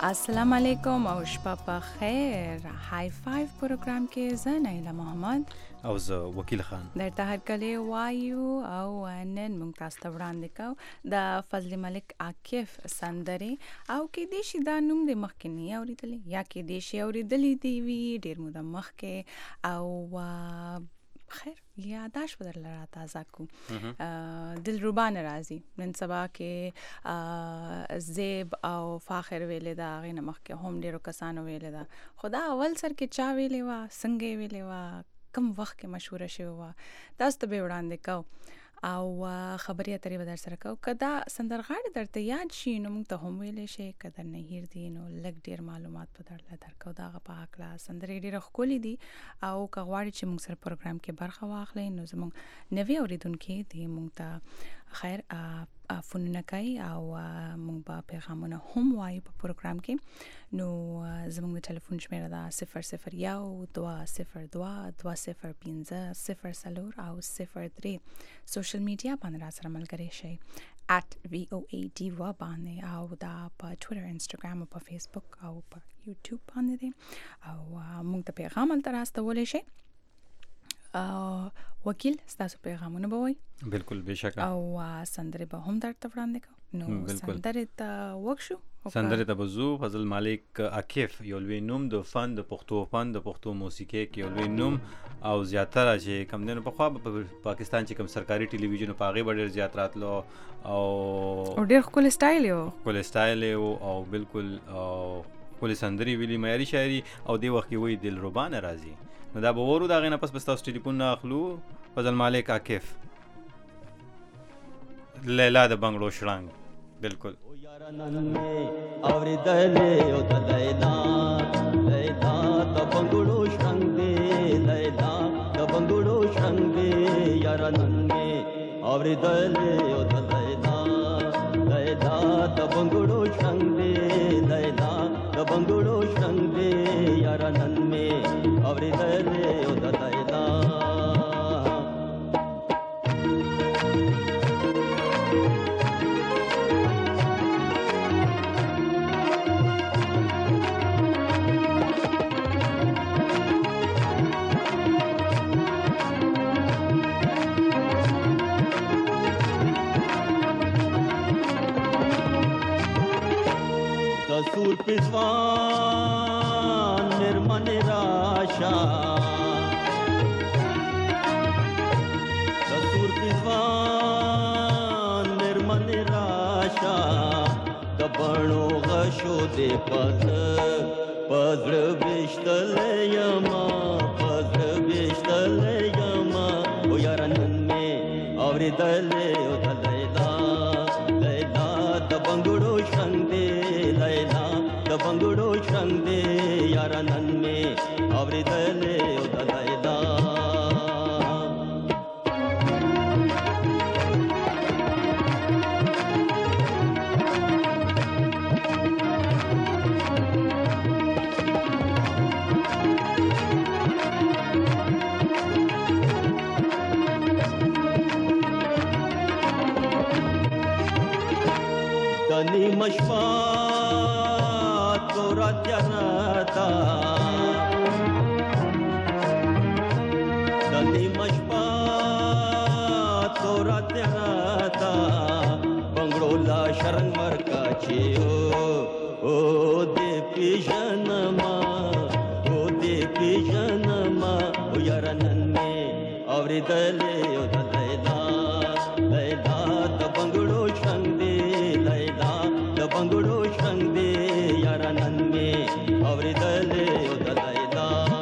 السلام علیکم او شپه په خیر. های فایو پروګرام کې زه نایله محمد او زه وکیل خان درته هرکلی وایو او نن موږ تاسو ته وړاندې کوو د فضل ملک عاکف سندرې او کېدای شي دا نوم د مخکې نه اورېدلی یا کېدای شي اورېدلی دی وي ډېر موده مخکې او خیر یاداش به درله را تازه کو. دلربا راځي نن سبا کې زیب او فاخر ویلې ده، هغې نه مخکې هم ډېرو کسانو ویلې ده، خو دا اول سر کې چا ویلې وه، څنګه یې ویلې وه، کم وخت کې مشهوره شوې وه، تاسو ته به یې وړاندې کوو او خبرې اترې به در سره کوو. که دا سندرغاړې درته یاد شي نو موږ ته هم ویلی شئ، که در نه هیر دي نو لږ ډېر معلومات به درله درکوو د هغه په هکله. سندرې ډېره ښکلې دي او که غواړئ چې موږ سره پروګرام کې برخه واخلئ نو زموږ نوي اورېدونکي دي موږ ته خیر فونونه کوي او موږ به پیغامونه هم وایو په پروګرام کې. نو زموږ د ټلیفون شمیره ده 001 202 205 04 او 03. سوشل میډیا باندې را سره ملګری شئ @VOA باندې او دا په ټویټر، انسټاګرام او په فیسبوک او په یوټیوب باندې دی او موږ ته پیغام هلته راستولی شئ. وکیل ستاسو پیغامونه به وایي بالکل بېشکه او سندرې به هم درته وړاندې کوو. نو سندرې ته وکشو، سندرې ته به ځو. فضل ملک عاکف یو لوی نوم د فن د پښتو فن د پښتو موسیقۍ کې یو لوی نوم او زیاتره چې کم دی نو پخوا په پاکستان چې کوم سرکاري ټلویزیون په هغې به ډېر زیات راتلو او ډېر ښکلی سټایل یې و، ښکلی سټایل یې او بالکل ښکلې سندرې ویلي، معیاري شاعري او دې وخت کې وایي دلربا نه راځي. نو دا به وورو، د هغې نه پس به ستاسو ټلیفون نه اخلو. فضل ملک عاکف لیلا د بنګړو شړنګ بالکل اوریدلې او د لیلا لیلا د بنګړو شړنګ دی، لیلا د بنګړو شړنګ دی یارا نن مې اوریدلې او د لیلا لیلا د بنګړو شړنګ دی، لیلا د بنګړو شړنګ دی یارا نن مې اوریدلې او د لیلا. سور پزوان نرمن راشا، سور پزوان نرمن راشا، دبانو غشو دے پزر بشتل یما، پزر بشتل یما او یارنن میں اوریدل او د لیلا لیلا د بنګړو شړنګ دی، لیلا د بنګړو شړنګ دی یارا نن مې اورېدلې او د لیلا. دنی مشفا تورا تیارتا، دنی مشفا تورا تیارتا، بنگړو لا شرنګ ورکا چې او دې پیژنما، او دې پیژنما او یارا نن مې اورېدلې او د لیلا لیلا د بنګړو شړنګ دی، لیلا د بنګړو شړنګ دی یارا نن مې اورېدلې او د لیلا.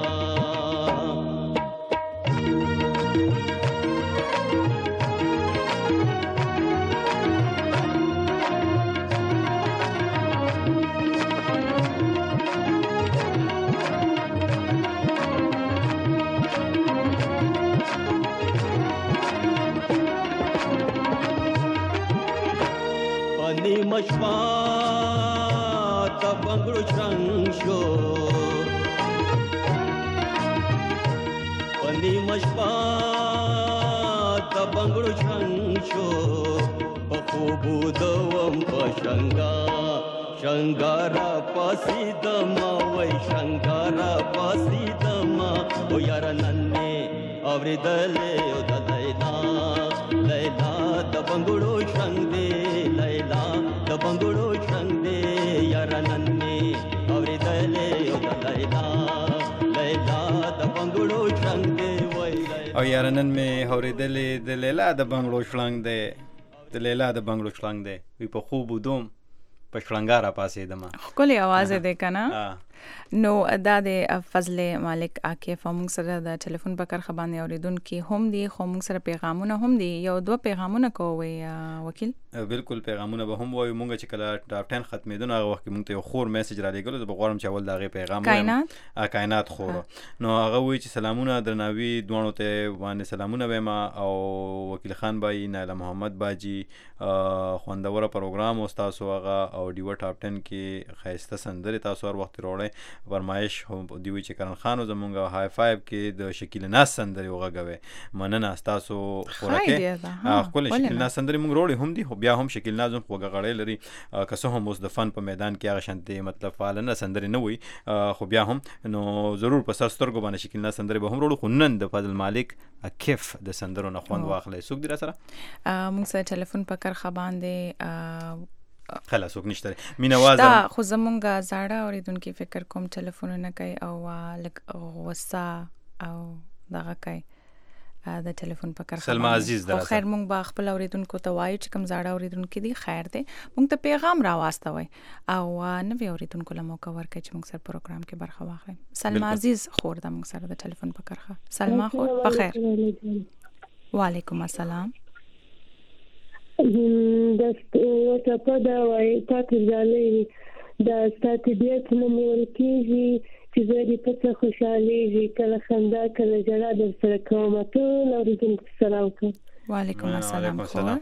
پنی مشوا د بنګړو شړنګ شو، پنی مشوا د بنګړو شړنګ شو، په خوبو دوم په شنګا شنګارا پاسیدما وای شنګارا پاسیدما او یار نن می اوریدلې او د لیلا لیلا د بنګړو شنګ دی لیلا د بنګړو شنګ دی یار نن می اوریدلې او د لیلا لیلا د بنګړو شنګ دی وای او یار نن می اوریدلې د لیلا د بنګړو شنګ دی د لیلا د بنګړو شنګ دی وی په خوب ودوم په شلنګاره پاسې دما ښکلې اواز دی کنه نو دا د فضل مالک عاکف موږ سره د ټلیفون په کرخه باندې اوریدونکو هم دي خو موږ سره پیغامونه هم دي یو دوه پیغامونه کوي وکیل بالکل پیغامونه به هم وایو مونږ چې کله ټاپ 10 ختمېدون هغه وخت مونږ ته یو خور میسج را لېږلو زه به غواړم چې اول د هغې پیغام کائنات خور نو هغه وایي چې سلامونه درناوي دواړو ته باندې سلامونه وایم او وکیل خان بای نایله محمد باجی خوندوره پروګرام او تاسو هغه او ډیو ټاپ 10 کې ښایسته سندرې تاسو هر وخت وروړئ فرمایش هم دی وی چې کرن خانو زمونږ های فایو کې د شکیل ناس سندرې وغږوي مننه تاسو خوراکه خپل شکیل ناس سندرې مونږ وروړي هم دي خو بیا هم شکیل ناس هم وغږړې لري که څه هم اوس د فن په میدان کې هغه شانتي مطلب فعالنه سندرې نه وي خو بیا هم نو ضرور په سر سترګو باندې شکیل ناس سندرې به هم وروړو خو نن د فضل مالک کیف د سندرو نه خوند واخلې څوک دی را سره مونږ سره ټلیفون په کرخه باندې خلاص وک نشته مینواز دا خو زمونږه زاړه اوریدونکو فکر کوم ټلیفونونه کوي او لک غوسه او دغه کوي د ټلیفون په کرخه سلمى عزیز درته خیر مونږ با خپل اوریدونکو ته وایو چې کوم زاړه اوریدونکو دي خیر دی مونږ ته پیغام را واستوي او نوې اوریدونکو له موقع ورکړي چې مونږ سره پروګرام کې برخه واخلي سلمى عزیز خور د مونږ سره د ټلیفون په کرخه سلمى خور په خیر وعلیکم السلام دسته په دا وای تاسو ځالې دا ستاتیبیت نو ورکیږي چې زه دې په خوشالي کله خندا کله جړا در سره کوم ته اوریدونکو سلام کوم وعلیکم السلام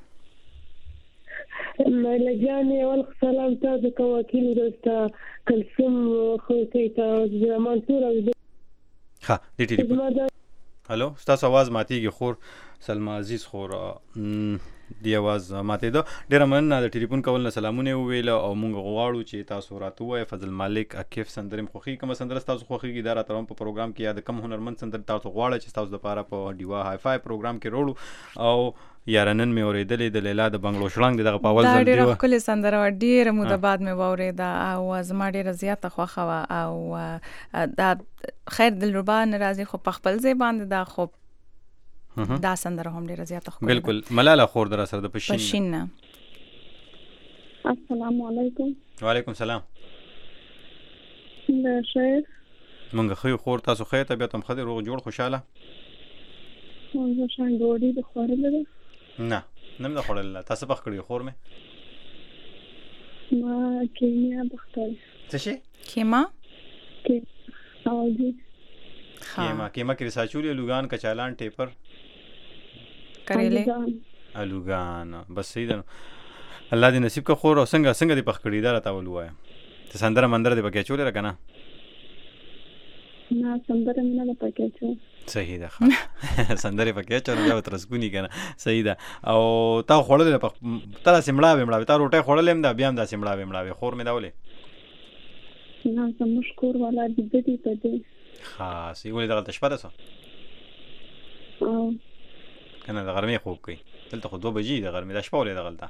مله جانې اول سلام تاسو کوم وکیل دوستا کلسم خو ته زمان تور ها دې ټلیفون هالو تاسو आवाज ماتيږي خور سلمى عزیز خور دی आवाज ماته ده ډیره مننه د ټلیفون کول نه سلامونه ویل او مونږ غواړو چې تاسو راته وای فضل مالک عاکف سندرم خوخي کوم سندر تاسو خوخي کی اداره ترم په پروګرام کې یا د کم هنرمند سندر تاسو غواړئ چې تاسو د پاره په ډیوا های فای پروګرام کې وروړو او یارنن مې اوریدلې د لیلا د بنگلو شلنګ دغه پاول ځل دی ډیره کله سندره ډیره موده بعد مې واوریدا او زما ډیره زیاته خوخه او دا خیر دلربا ناراضي خو په خپل ځای باندې دا خو دا سندره هم ډیره زیاته خو بالکل ملاله خور در سره د پښین السلام علیکم وعلیکم السلام دا شیخ مونږ خو خور تاسو خیر طبيعت هم خدای روغ جوړ خوشاله مونږ شان ډوډۍ د خورل نه نم د خورل تاسو پخ کړی خور مې ما کیمیا بختل څه شي کیما او دي کیما کې رساچولې لوګان کچالان ټیپر کړلې الوګان بس صحیح ده الله دې نصیب کا خور او څنګه دې پخ کړی دا راته ولوای ته سندره مندره دې پکې چولې راکنه نه سندره مینه نه پکې چو صحیح ده سندره پکې چو بیا ترسګونی کنه صحیح ده او تا خړلې پخ تر سیمړه تا روټه خړلې دا بیا هم دا سیمړه خور مې داولې نه سم مشکور والا دې ته دې خاص یو دغه شپه ده کنه د غرمې خوب کوي دلته خو 2 بجې د غرمې د شپه ولې دغلته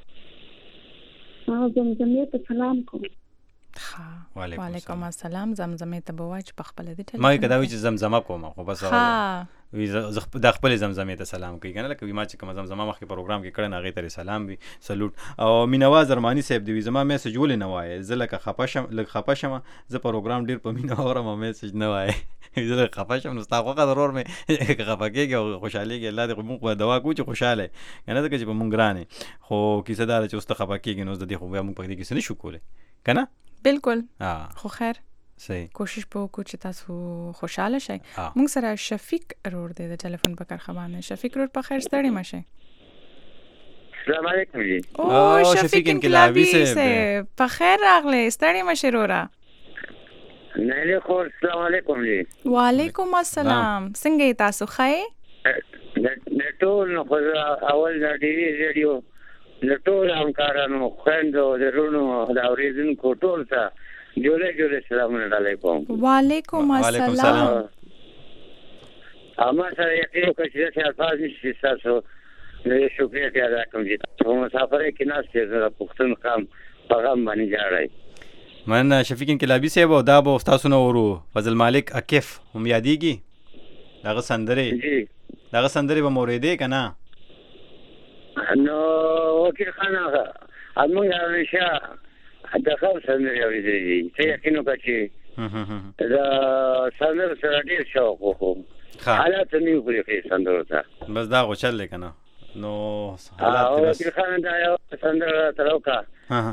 زمزمې ته سلام کوم وعلیکم السلام زمزمې ته بوای چې په خپل دې ما کدا وی چې زمزمه کوم خو بس وی د خپل زمزمې ته سلام کوي کنه لکه ما چې کوم زمزمه مخکې پروګرام کې کړه هغه ته سلام وی سلوټ او مینواز ارمانی صاحب دی زما میسج ولې نه وای زلکه خپاشم ز پروګرام ډیر په مینا اورم میسج نه وای زه خپاشم نو تاسو خو ضرور مې خپکیږي او خوشاليږي الله دې موږ په دوا کو چې خوشاله کنه دا چې په مونږ ګرانه خو کیسه دار چې واست خپکیږي نو د دې خو موږ په دې کې څه نشو کوله کنه بالکل خو خیر صحیح کوشش په کو چې تاسو خوشاله شئ موږ سره شفیق رور دی د ټلیفون په کرخه باندې شفیق رور په خیر ستړي مشه السلام علیکم جی او شفیق انقلابی سے په خیر راغله ستړي مشه رورا نه خور السلام علیکم جی وعلیکم السلام څنګه تاسو ښه د ټول نو اول د ټي وی ریډیو د ټول همکارانو خویندو درونو د اورېدونکو ټول ته جوړې سلامونه علیکم. وعلیکم السلام. اما سره یقین وکړئ چې داسې الفاظ نشي ستاسو د شکریت ادا کوم چې په مسافرۍ کې ناست یې د پښتون قام په غم باندې جاړئ. من شفیق انقلابي صاحب او دا به ستاسو نه ورو فضل مالک عکیف هم یادېږي دغه سندرې به مو اورېدې که نه؟ نو وکیل خان هغه موږ همیشه د خو سندرې اورېدلې دي. ته یقین وکړه چې د سندرو سره ډېر شوق وکړو. حالات نیو پرې سندرو ته بس دا غو چل دی که نه نو وکیل خان دا یو سندره راته وکړه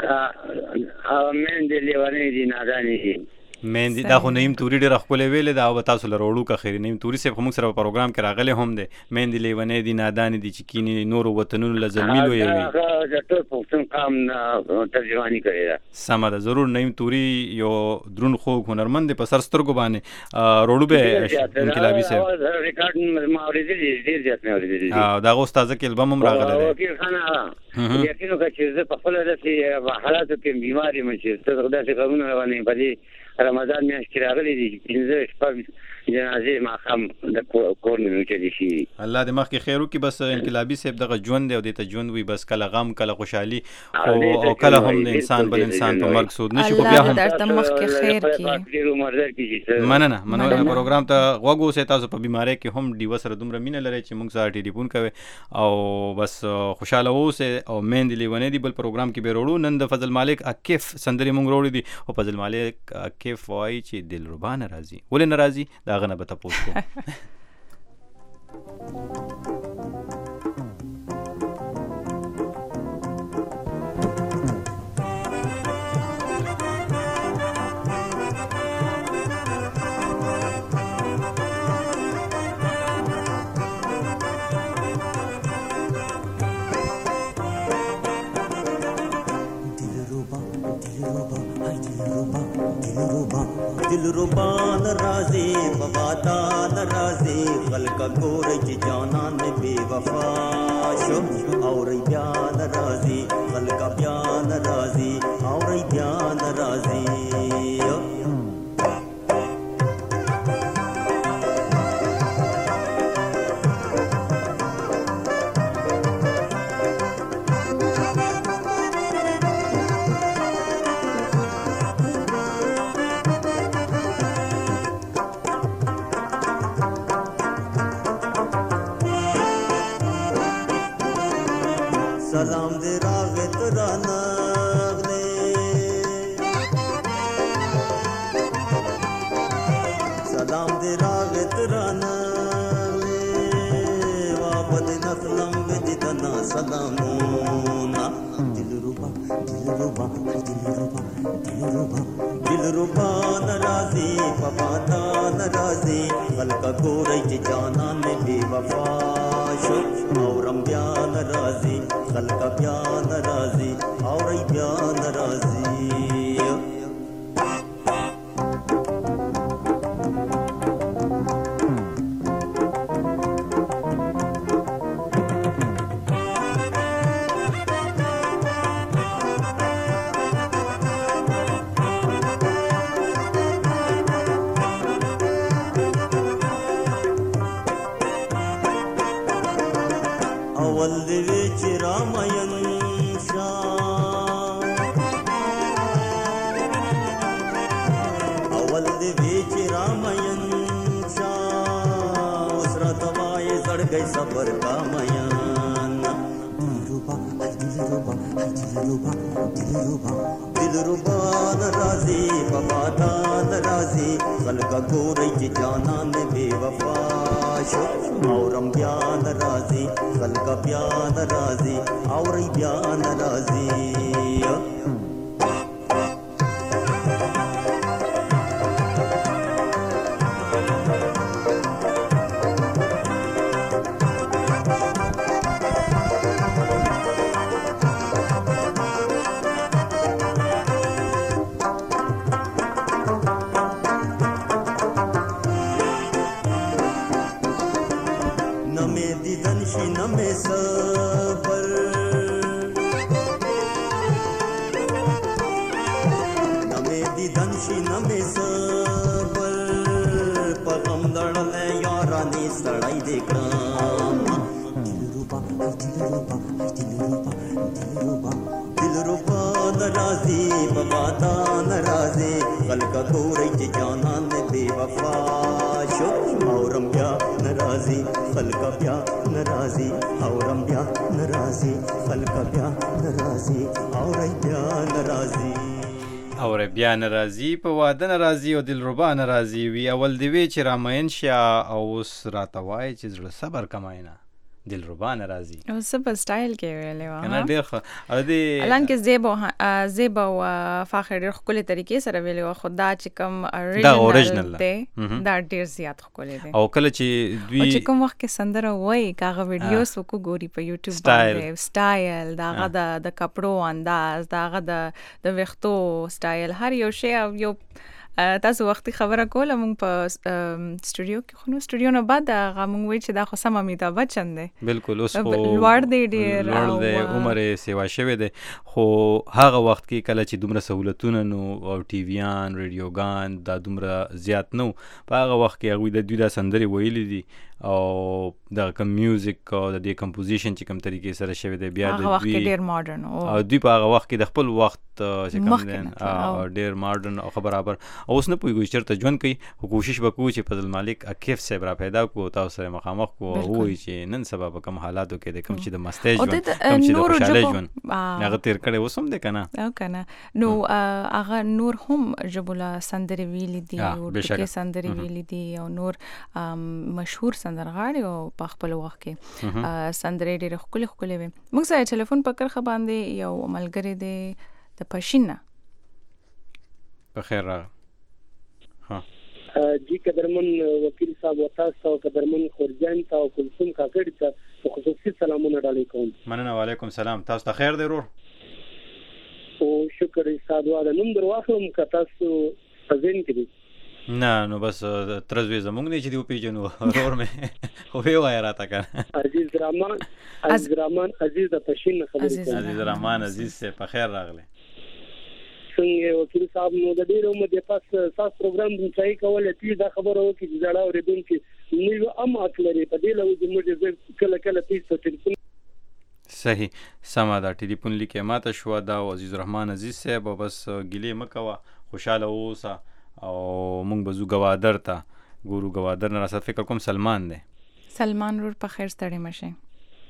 میندې لیونۍ دي نادانې دي. میندې دا خو نعیم توري ډېره ښکلې ویلې ده او به تاسو له وړو که خیر نعیم توري صاحب خو موږ سره په پروګرام کې راغلی هم دی. میندې لیونۍ دي نادانې دي چې کینې نورو وطنونو له زلمي لویوي. د ټول پښتون قام ترجماني کړې ده. سمه ده ضرور. نعیم توري یو دروند خوږ هنرمند دی په سر سترګو باندې وړو به انقلابي صاحب ریکارډ ما اورېدلي ډېر زیات مې اورېدلي. د هغه استازه کې البم هم راغلی دی. وکیل خان یقین وکړه چې زه په خپله داسې حالاتو کې بیمار یم چې داسې غمونه روانې په دې رمضان میاشت کې راغلی دي چې 15 شپږ جنازې ماښام د کور نه اوچتې شي. الله دې مخکې خیر وکړي. بس انقلابي صاحب دغه ژوند دی او دې ته ژوند وي بس کله غم کله خوشحالي او کله هم د انسان بل انسان په مرګ سود نشي. خو بیا هم الله درته مخکې خیر کړي. مننه پروګرام ته غوږ اوسئ. تاسو په بیمارۍ کې هم ډیوه سره دومره مینه لرئ چې موږ سره ټلیفون کوئ او بس خوشحاله اوسئ. او میندې لیونۍ دي بل پروګرام کې به وروړو. نن د فضل مالک عکیف سندرې موږ وروړې دي او فضل مالک عکیف وایي چې دلربا نه راځي. ولې نه راځي د هغه نه به تپوس کوو. दिलरुबा नाराज़ी बवादा नाराज़ी खल्क गोर की जाना ने बेवफा शो और या नाराज़ी खल्क या नाराज़ी और या नाराज़ी. सलाम दे रागे तराना ने सलाम दे रागे तराना ने वापद नसलम विदितना सलामोना. दिलरुबा दिलरुबा दिलरुबा दिलरुबा दिलरुबा नाराज़ी पवादा नाराज़ी खल्क गोरे की जाना ने बेवफा शो और अंबिया नाराज़ी खल्क ब्या नाराज़ी और ब्या नाराज़ी. अवल विच रामायण अवल विच रामायण उसरा तवाए सड़ गई सबर का मयान. दिलरुबा दिलरुबा दिलरुबा दिलरुबा दिलरुबा नाराज़ी बवादा नाराज़ी खल्क गोरे की जाना ने बेवफा शो और अंबिया नाराज़ी खल्क ब्या नाराज़ी और ब्या नाराज़ी. नमे दिदन शी नमे सबर سینه مې صبر په غم لړلی یارانې سړی دې کړم دلربا ناراضي په واده ناراضي خلکه ګورئ چې جانان مې بې وفا شو اورم بیا ناراضي خلکه بیا ناراضي اورم بیا ناراضي خلکه بیا ناراضي اورئ بیا ناراضي اور بیا ناراضي په واده ناراضي او دلربا ناراضي وي اول دی وی چې رامین شه او اوس راته وایي چې زړه صبر کماینه دلربا ناراضي او سپر سټایل کې ویلې و کنه ډېر ښه او دې الان کې زیبا او فاخر ډېر ښکلې طریقې سره ویلې و خدا چې کوم اوریجنل دی دا ډېر زیات ښکلې دی او کله چې دوی چې کوم وخت کې سندره وایي کاغه ویډیوز وکړو ګوري په یوټیوب باندې سټایل داغه د کپړو انداز داغه د وختو سټایل هر یو شی یو تاسو وختي خبره کوله مونږ په سټوډیو کې خو نو سټوډیو نه بعد هغه مونږ وایي چې دا خو سم امیتابh بچن دی بالکل اوس خو لوړ دی ډېر لوړ دی عمر یې سیوا شوی دی خو هغه وخت کې کله چې دومره سهولتونه نو او ټي ویان ریډیوګان دا دومره زیات نو په هغه وخت کې هغوی د دوی دا سندرې ویلي دي او د کوم میوزیک او د دې کمپوزیشن چې کوم طریقې سره شوی دی بیا د هغه وخت کې ډېر ماډرن او دوی په هغه وخت کې د خپل وخت چې کوم دی ډېر ماډرن او برابر اوس نه پوهېږو چې چېرته ژوند کوي خو کوشش به کوو چې فضل مالک عکیف صاحب را پیدا کړو تاسو سره مخامخ کړو او ووایي چې نن سبا په کوم حالاتو کې دی کوم چې د مستۍ ژوند کوم چې د خوشحالۍ ژوند هغه تېر کړی اوس هم دی که نه او که نه نو هغه نور هم ژبو له سندرې ویلي دي ټوکې سندرې ویلي دي او نور مشهور سندرغاړي او په خپل وخت کې سندرې ډېرې ښکلې ښکلې وې موږ سره ټلیفون په کرښه باندې یو ملګری دی د پښین نه په خیر راغلی جی قدرمن وکیل صاحب و تاسو او قدرمن خورجان ته او کلثوم کاکړ ته خصوصي سلامونه ډالۍ کوم مننه وعلیکم سلام تاسو ته خیر دی ورور او شکر سادواله نوم در واخلم که تاسو په ذهن کې دي نه نو بس ترزوی زمونږ دی چې دی وپېژنو ورور مې خو ویې وایه راته که عزیز رحمان عزیز د پښین نه خبرې کوم عزیز رحمان عزیز صاحب په خیر راغلی څنګه وکیل صاحب نو د ډېر عمر د پاس تاسو پروګرام ځای کول چې دا خبره وکړي چې زړه اورېدونکي نو ام اکلري په دې لو چې موږ کله کله پیسو ټلیفون صحیح سمه ده ټلیفون لیکې ماته شوه دا عزیز رحمان عزیز صاحب بس ګیلې مه کوه خوشحاله اوسه او مونږ به ځو ګوادر ته ګورو ګوادر نه راسره فکر کوم سلمان دی سلمان ورور په خیر ستړی مه شئ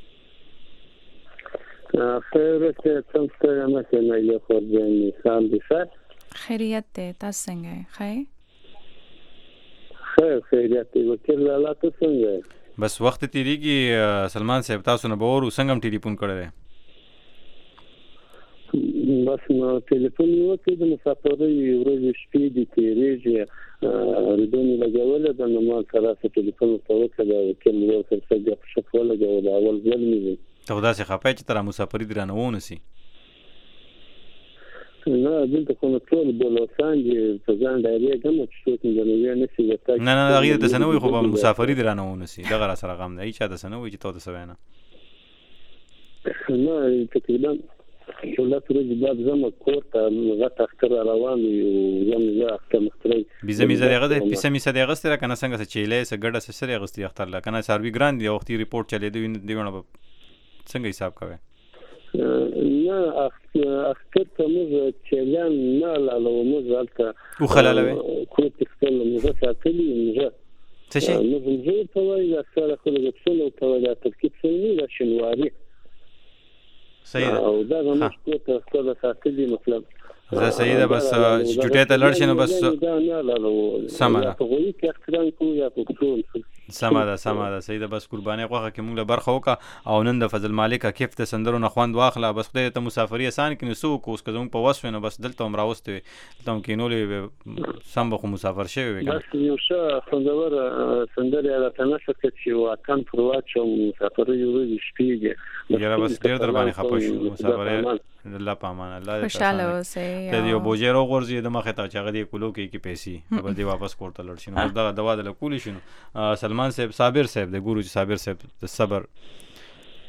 خیر څنګه مشه نه یو خورجان مثال دي سر خیریت دی تاسو څنګه یې خیریت دی وکیل الله ته څنګه بس وخت تیریږي سلمان صاحب تاسو نه به ورو څنګه هم ټلیفون کړی دی بس نو ټلیفون یې وکړ د مسافرۍ ورځې شپې دي تېرېږي ریډونې لګولی ده نو ما سره ټلیفون ورته وکړه د وکیل ورور سره څه ګپ شپ ولګوه د اول ځل مې وي ته خو داسې خفه چې ته را مسافري دې رانه ونیسي نه دلته خو نو ټول بلوڅان دي په ځان ډایرېږم چې څوک مې ځانوي نه شي نه هغې ته څه نه وایي خو به مسافري دې رانه ونیسي دغه را سره غم دی هېچا ته څه نه وایي چې ته ورته څه وایې نه تقریبا ولات ورځې بعد زما کور ته غټ اختر روان وي او زه اختر مخترۍ بیزه میزه دغه دی پیسه میسه دغه ستره کنه څنګه څه چیلې څه ګډه څه سره اغستې اختر لا کنه سروي ګران دی وختي ریپورت چلے دی دیونه څنګه حساب کوي نه اختر ته موږ چیلان نه لاله موږ ځکه او خلالوي کوم څه موږ ساتلی موږ څه شي موږ په وایي اکثر خلک څه نو په وایي ترکیب څه نه شنواري صحیح ده او دا زموږ ته خپل ساتلی مطلب زه صحیح ده بس چټه ته لړ شنو بس سمه ده سمه ده صحیح ده بس قرباني غوښه کې موږ له برخه وکړه او نن د فضل مالک عکیف ته سندرو نه خوند واخله بس خدای ته مسافري آسان کړي نو څه وکړو اوس که زموږ په وس وي نو بس دلته هم راوستې وي دلته هم کېنولې وي سم به خو مسافر شوی وي بس یو ښه خوندوره سندرې راته نښه کړه چې وطن پر واچوم مسافرۍ ورځې شپې دي یاره بس ډېر در باندې خفه شو مسافرۍ الله په امان الله خوشحاله اوسئ ته یو بوجۍ راوغورځي د مخې ته چې هغه دې کولو کې پیسې به دې واپس کور ته لړ شي نو دغه دوا دله کولی شي نو سلمان صاحب صابر صاحب د ګورو چې صابر صاحب د صبر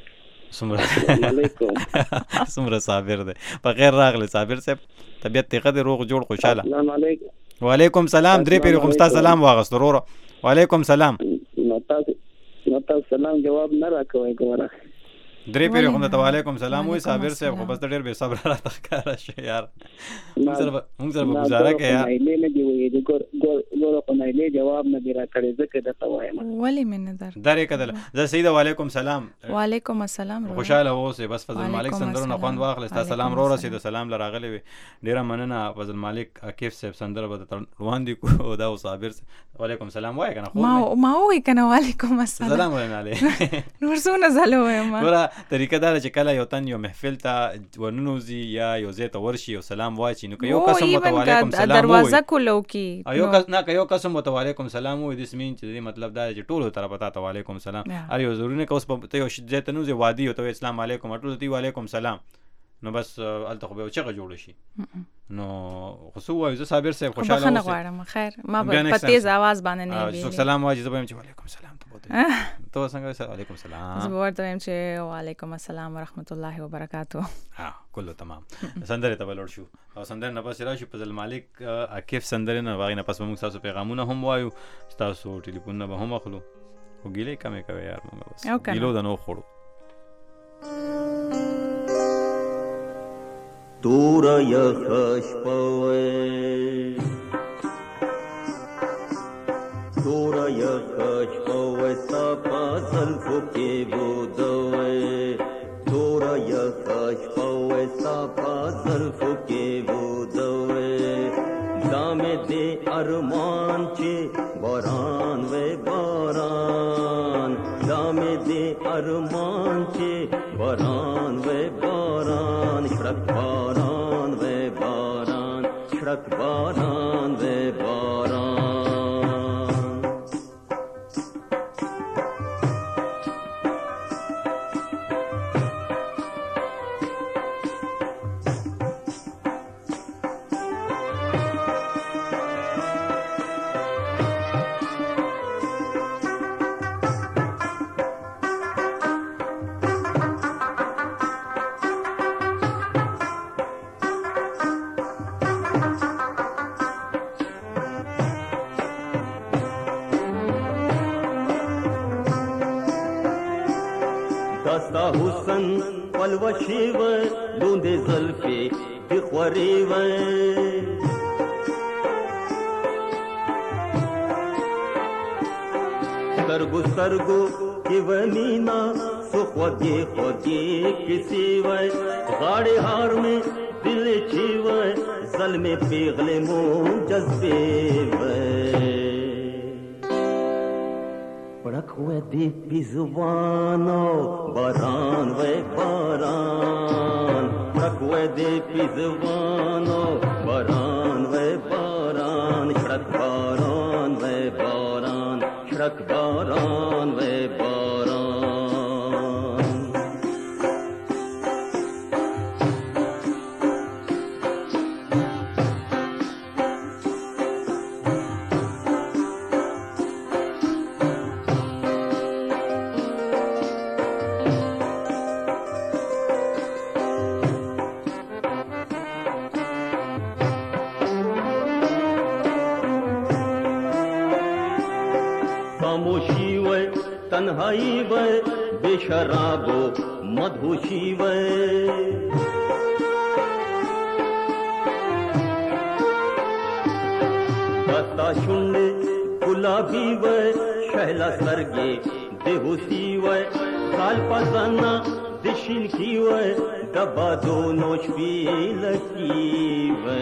څومره صابر دی. په خیر راغلی صابر صاحب، طبیعت ته ښه دی، روغ جوړ خوشاله. السلام علیکم. وعلیکم سلام. درې پیرې خو ستا سلام واغست وروره. وعلیکم سلام. نو تاسو سلام جواب نه راکوئ ګوره. درې پیرې خو ته وعلیکم سلام وایي صابر صاحب، خو بس ته ډېر بې صبره راته ښکاره شو یار. موږ سره به ګزاره کوې یار. نه دي وایي ګوره خو نایلې جواب نه دي راکړی، ځکه درته وایم. ولې مې نه درې کتله. زه سیده وعلیکم سلام. وعلیکم السلام. خوشاله اوسې. بس فضل مالک سندرو نه خوند واخلې. ستا سلام رو رسېدو، سلام له راغلی وي. ډېره مننه فضل مالک عاکف صاحب، سندره به درته روان دي کو دا صابر. وعلیکم سلام وایه که نه؟ ما وایي که نه وعلیکم السلام. سلام وینا نور څونه ځله وایم. ګوره طریقه دا ده چې کله یو تن یو محفل ته ورننوځي یا یو ځای ته ورشي یو سلام واچي، نو که یو قسم ورته وعلیکم سلام ووایي، دروازه کولو کې یو قسم ورته وعلیکم سلام ووایي، دس مین چې دې مطلب دا دی چې ټولو طرفه تا ته وعلیکم سلام. هر یو ضروري نه که اوس ته یو ځای ته نوځې وادي او ته وایې اسلام علیکم، ټولو ته وعلیکم سلام، نو بس هلته خو به یو چغه جوړه شي. نو خو څه ووایو، زه صابر صاحب خوشحاله اوسئ. بخښنه غواړم، خیر ما په تیز آواز باندې نه ویلي. څوک سلام وایي زه به وایم چې وعلیکم سلام، ته څنګه وایې؟ وعلیکم سلام. زه به ورته وایم چې وعلیکم السلام ورحمت الله وبرکاتو. کله تمام. سندرې ته به لوړ شو او سندرې نه پس راشو فضل مالک عاکف سندرې نه، هغې نه پس به موږ ستاسو پیغامونه هم وایو، ستاسو ټلیفونونه به هم اخلو. خو ګیلې کمې کوې یار، موږ بس ګیلو د نو خوړو. توره یخه شپه وی، توره یخه شپه وی، ستا په زلفو کې بوده وی، توره یخه شپه وی، ستا په زلفو کې بوده وی، دا مې دې ارمان چې باران وی باران، دا مې دې ارمان چې باران وی باران، شرک باران وی باران، شرک باران وی باران. دستا حسن پلوشی و لوند زلفی بخوری و سترگو سترگو کی و مینا سو خوگی خوگی کسی و غاڑی ہار میں دل چی و ظلم پیغل مو جذبے و پڑک ہوئے دی پیزوانو باران وے باران، پڑک ہوئے دی پیزوانو باران وے باران، شرک باران وے باران، شرک باران وے باران. خاموشی وے تنہائی وے بے شراب و مدہوشی وے دستا شنڈے گلابی وے شہلا سرگے دیہوسی وے سال پزانا دشن کی وے دبا دو نوش پی لکی وے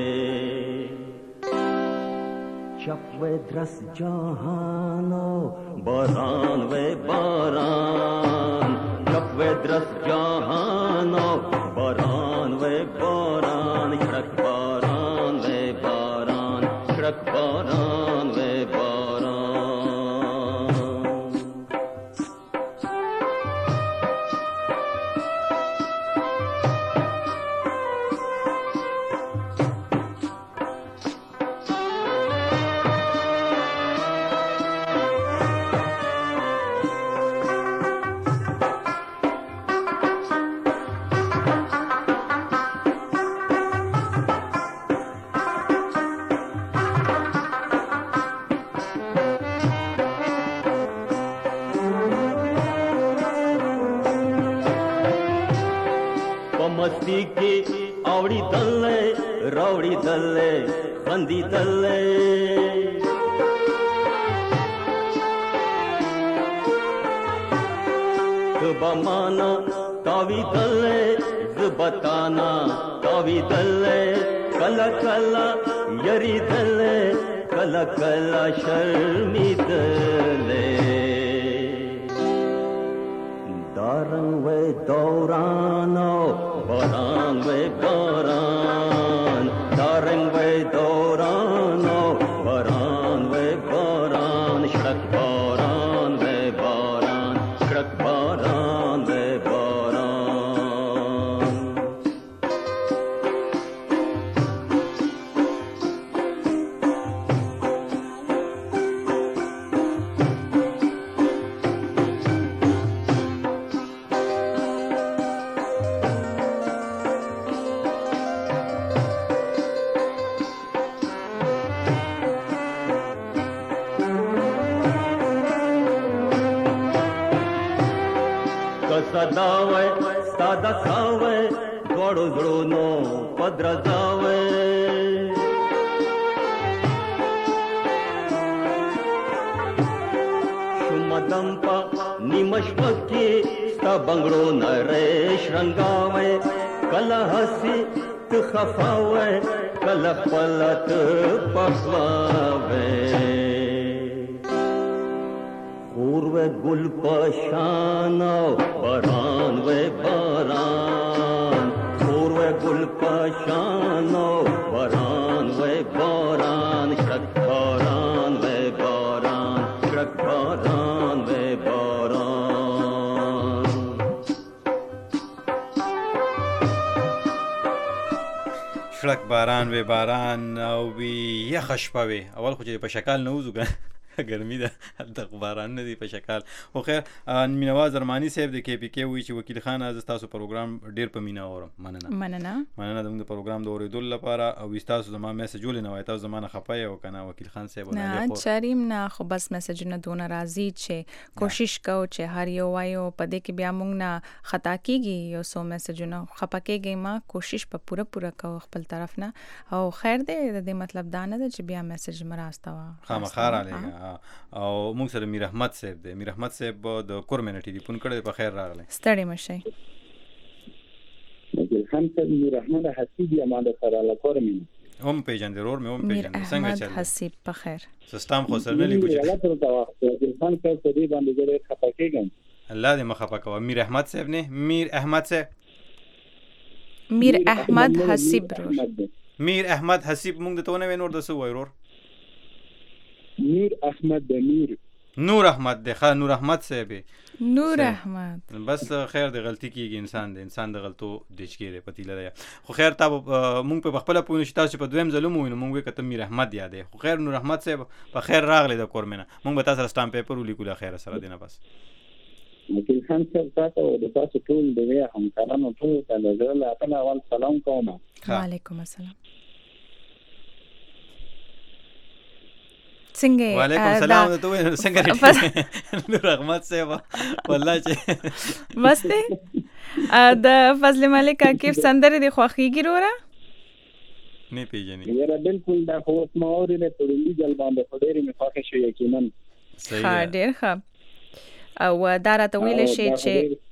چپ وے درس جہانو باران وے باران، چپ وے درس جہانو باران وے باران، شرک باران وے باران، شرک باران وے باران. مستی کې اوړي دلې راوړي دلې خندي دلې بمانا تاوی دلې زبتانا تاوی دلې کلا کلا یری دلې کلا کلا شرمی دلې دارن وې دورانو باران وې باران دارن وې دورانو باران وې باران شک باران وې باران شک باران وې باران صداوي ساده کاوي غړو غړونو پدرځاوي شومدم په نیمشپکی ستا بنگړو نریش رنگاوي کله هسي ته خفاوي کله خپلت پخلاوي پورو گل پشانا باران و باران پورو گل پشانا باران و باران شک باران و باران شک باران و باران شک باران و باران او وی یخ شپه وي اول خو چې په شکل نه وځو ګرمي ده د باران نه دی په شکل خو خیر مینواز ارمانی صاحب د کې پی کې وی چې وکیل خان از تاسو پروګرام ډیر په مینا اورم مننه د موږ پروګرام د اوریدل لپاره او تاسو زما میسج ولې نه وای تاسو زمانه خپای او کنه وکیل خان صاحب نه چریم نه خو بس میسج نه دونه راضی چې کوشش کو چې هر یو وایو په دې کې بیا موږ نه خطا کیږي یو سو میسج نه خپکیږي ما کوشش په پوره کو خپل طرف نه او خیر دې مطلب دا نه چې بیا میسج مراسته وا خامخار علیه او موږ سره میر احمد صاحب دی میر احمد صاحب د کورمنه ټلیفون کړی په خیر راغلی ستړي مشي مګر هم ته میر احمد حسیب یا ماده سره لا کورمنه هم پیجن ضرور مې هم پیجن څنګه چل حسیب په خیر سیستم خو سره نه لیکو چې الله تر دا وخت انسان په دې باندې ډېر خپکیږي الله دې مخه پکوا میر احمد صاحب نه میر احمد صاحب میر احمد حسیب میر احمد حسیب موږ ته ونه ور د سو وایرور نور احمد د نور احمد د خان نور احمد صاحب نور احمد بس خیر د غلطی کیږي انسان د غلطو دچ کېره پتی لري خو خیر تا مونږ په خپل پوینه شتا چې په دویم ظلم وینم مونږ کته میر احمد یادې خو خیر نور احمد صاحب په خیر راغلی د کورمنه مونږ به تاسو سره پیپر ولیکو خیر سره دینه بس مکل خان صاحب تاسو د تاسو ټول د همکارانو ټول ته د خپل اول سلام کوم وعلیکم السلام څنګه وعلیکم السلام ته څنګه نور احمد صاحب والله چې بس ته د فضل ملک عاکف سندره دی خوخیږي وروره نه پیژنې یاره بالکل دا خو ما اورینه په دې ځل باندې په ډېرې مخاخه شو یقینا صحیح ډېر ښه او دا راته ویل شي چې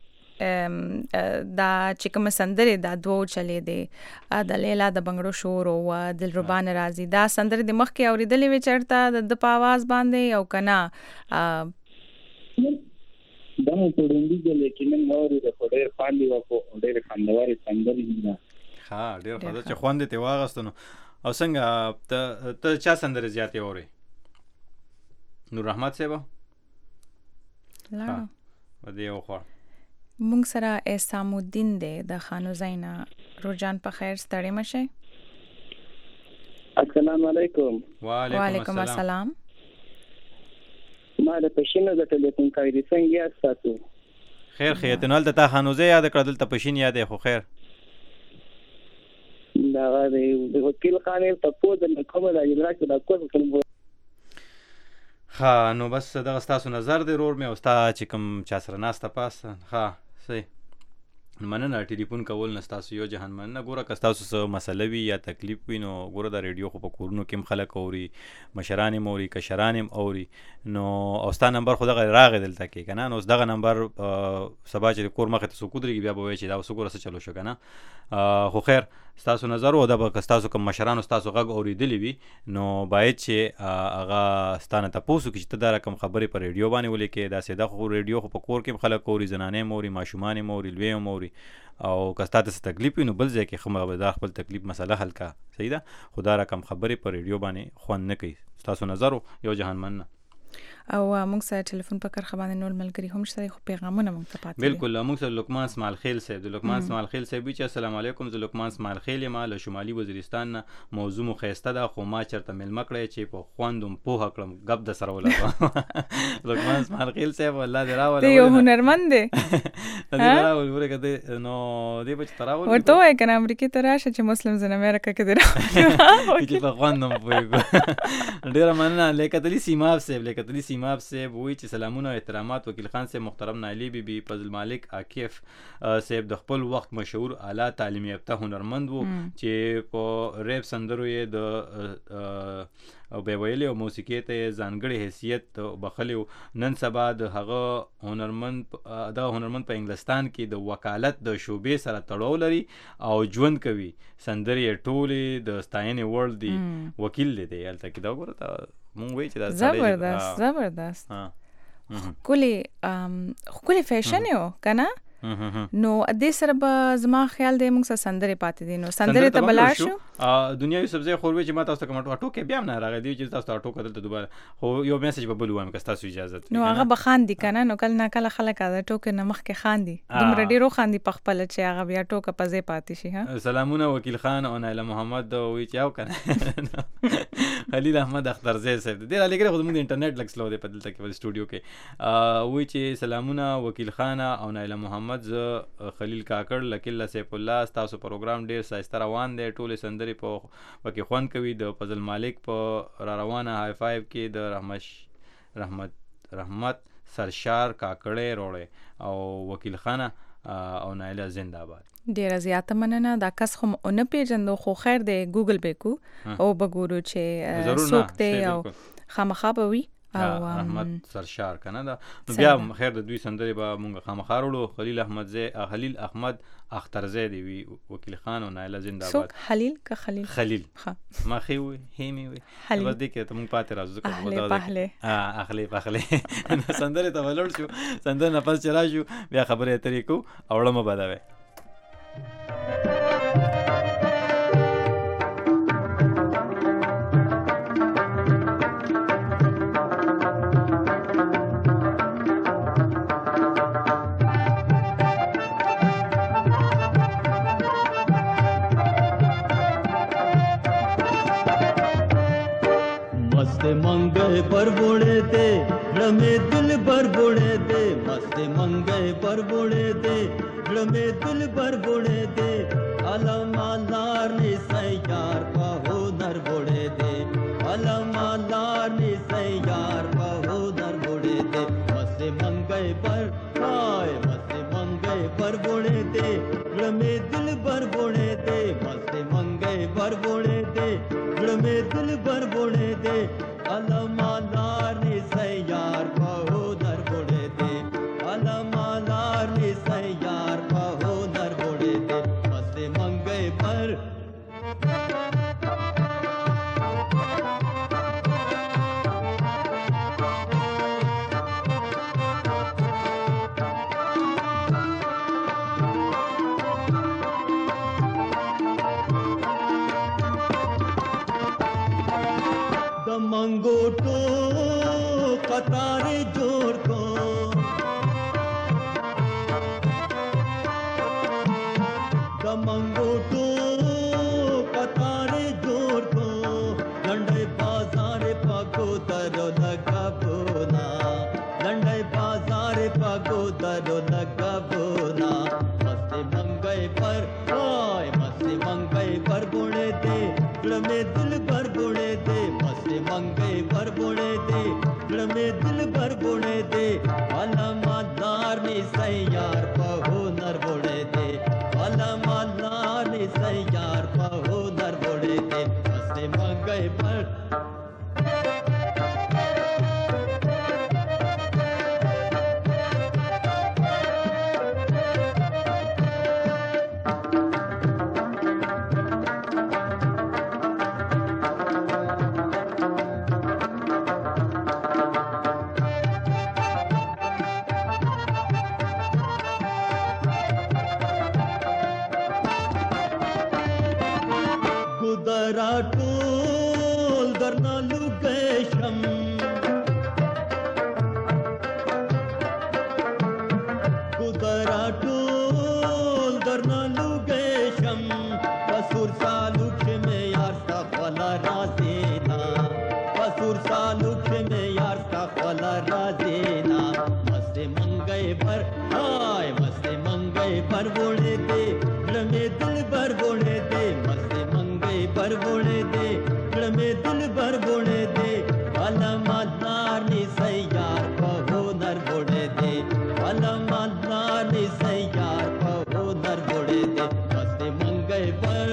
دا چې کوم سندره دا دوه چلې دي د لیلا د بنگړو شور او دلربان راضي دا سندره د مخ کې اوریدلې و چرته د په आवाज باندې او کنا دا مو په دې کې لیکن نورې د خډیر باندې وکړو ډېر خندواري سندره دي ها ډېر خدای چې خوند ته واغستنو او څنګه ته چا سندره زیاتې اوري نور احمد صاحب لا ودی او خو مونږ سره احسام الدین دی د خانو زینا روجان په خیر ستړي مشه السلام علیکم وعلیکم السلام ما د پښینو د ټلیفون کاری څنګه تاسو خیر خیرتنال ته خانو زی یاد کړل ته پښین یاد خو خیر دا غوړي د وکیل خانه په پود نه کومه د ادراک د کوم ها نو بس دا تاسو نظر دی رور مې او ستا چې کوم چا سره ناسته پاس ها صحیح مننه ټلیفون کول نه ستاسو یو جهان مننه. ګوره که ستاسو څه مسله وي یا تکلیف وي نو ګوره دا ریډیو خو په کورونو کې هم خلک اوري، مشران هم اوري، کشران هم اوري. نو او ستا نمبر خو دغه راغی دلته کې که نه، نو اوس دغه نمبر سبا چې کور مخې ته څوک ودرېږي بیا به وایي چې دا اوس ګوره څه چلو شو که نه. خو خیر ستاسو نظر و دا به که ستاسو کوم مشرانو ستاسو غږ اورېدلی وي نو باید چې هغه ستا نه تپوس وکړي چې ته دا رقم خبرې په ریډیو باندې ولیکې. داسې دا خو ریډیو خو په کور کې هم خلک اوري، زنانې هم اوري، ماشومان هم اوري، لوی هم اوري. او که ستا ته څه تکلیف وي نو بل ځای کې ښه دا خپل تکلیف مسله حل کا، صحیح ده. خو دا رقم خبرې په ریډیو باندې خوند نه کوي. ستاسو نظر و یو جهان مننه. او موږ سره ټلیفون په کرخه باندې نور ملګري هم شته، خو پیغامونه موږ ته پاتې. بالکل موږ سره لقمان اسماعیل خیل صاحب د لقمان اسماعیل خیل صاحب چې السلام علیکم، زه لقمان اسماعیل خیل یم له شمالي وزیرستان نه. موضوع مو ښایسته ده خو ما چېرته میلمه کړی چې په خوندم پوهه کړم غب د سره ولګوم. لقمان اسماعیل خیل صاحب الله دې راوله، ته یو هنرمند دی. دې راول ورګه نو دې بچ تراول ورته وای کنه امریکا ته راشه چې مسلمز ان امریکا کې دی راول چې په خوندم پوهه. ډیر مننه لیکتلی سیماب صاحب وی چې سلامونه او احترامات وکیل خان صاحب، محترم نایلی بی بی، فضل مالک عاکف صاحب د خپل وخت مشهور اعلی تعلیم یافته هنرمند وو چې په ریپ سندرو یې د او به ویلې او موسیقي ته ځانګړی حیثیت بخلی. نن سبا د هغه هنرمند په انګلستان کې د وکالت د شعبې سره تړاو لري او ژوند کوي. سندرې ټولې د ستاینې وړ دي، وکیل دی هلته کې. دا وګوره ته مونږ وایي چې دا زبردست ښکلی فیشن یو که نه. نو دې سره به زما خیال دی موږ سره سندرې پاتې دي. نو سندرې ته به لاړ شو. دنیا یوسف زی خو وایي چې ما تاسو ته کوم اټوکې بیا هم نه راغلی دی چې تاسو ته اټوکه دلته دوباره خو یو میسج به بل ووایم که ستاسو اجازه نو هغه به خاندي که نه. نو کله نه کله خلک د ټوکې نه مخکې خاندي، دومره ډېر وخاندي په خپله چې هغه بیا ټوکه په ځای پاتې شي. سلامونه وکیل خان او نایله محمد وایي چې او که نه خلیل احمد اخترزی صاحب ډېر رالیږلی خو زموږ د انټرنیټ لږ سلو دی په دلته کې په سټوډیو کې. وایي چې سلامونه وکیل خان او نایله محمد، زه خلیل کاکړ لکله سیف الله، ستاسو پروګرام ډیر ښایسته روان دی، ټولې سندرې په کې خوند کوي. د فضل مالک په را روانه های فایو کې د رحمت سرشار کاکړې روړې او وکیل خانه او نایله زنده باد. ډیره زیاته مننه. دا کس خو نه پیژندو خو خیر دی ګوګل به کو او بګورو چې څوک دی او خامخا به وي احمد سرشار کنه دا. نو بیا خیر د دوی سندرې به مونږ خامخا وړو. خلیل احمد اخترزی دی وی وکیل خان او نایله زنده باد. څوک خلیل که خلیل ما خې وي هیمی وي بس دې کې ته مونږ پاتې راځو اخلي سندرې ته ولړ شو. سندر نه پس چې راشو بیا خبرې اترې کو او وړمه بدوي. मंगे पर बोले दे रमे दिल भर बोले दे, मस्त मंगे पर बोले दे रमे दिल भर बोले दे, अलमालार ने सैयार का हुनर बोले दे, अलमालार ने सैयार का हुनर बोले दे, मस्त मंगे पर हाय मस्त मंगे पर बोले दे रमे दिल भर बोले दे, मस्त मंगे पर बोले दे रमे दिल भर बोले दे, अलमालार ने सैयार का हुनर बोले दे, अलमालार ने सैयार का हुनर बोले दे, मस्त मंगे पर मंगोटो कतारे जोर को मंगोटो कतारे जोर को लंडे बाजारे पगो दरो लगा बोना, लंडे बाजारे पगो दरो लगा बोना, मस्ते मंगई पर हाय मस्ते मंगई पर बोले दे में दिल भर बोले दे, मस्ते मंगई पर बोले दे में दिल भर बोले दे, अलमादार ने سیار په هنر وړې دې علما لارې سیار په هنر وړې دې مست منګي پر ټول درنا لوګشم ګدرا ټول درنا لوګشم پسور سالو کې مې یار تا خلا رازینا پسور سالو کې مې یار تا خلا رازینا مست منګي پر هاي مست منګي پر وړې دې لمې دل پر وړې دې مست منګي پر وړې دې لمې دل پر وړې دې علما لارې سیار په هنر وړې دې علما لارې سیار په هنر وړې دې مست منګي پر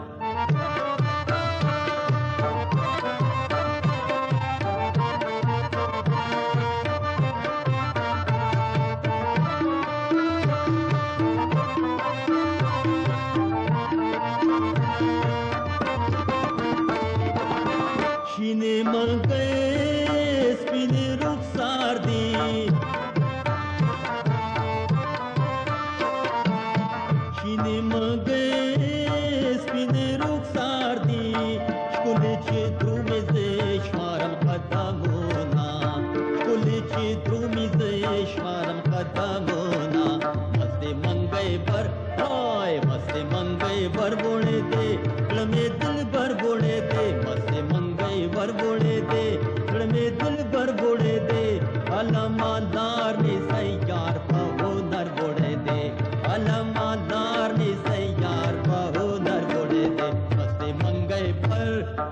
شینه منګي سپینې رخسار دي شینه منګي سپینې رخسار دي ښکلې چې درومې زه شمارم قدمونه ښکلې چې درومې زه شمارم قدمونه مست منګي پر هاي مست منګي پر وړې دې لمې دل پر وړې دې مست ور بوڑے دے میں دل بر بوڑے دے علما دار نے سیار پہو در بوڑے دے علما دار نے سیار پہو در بوڑے دے مست منگے پر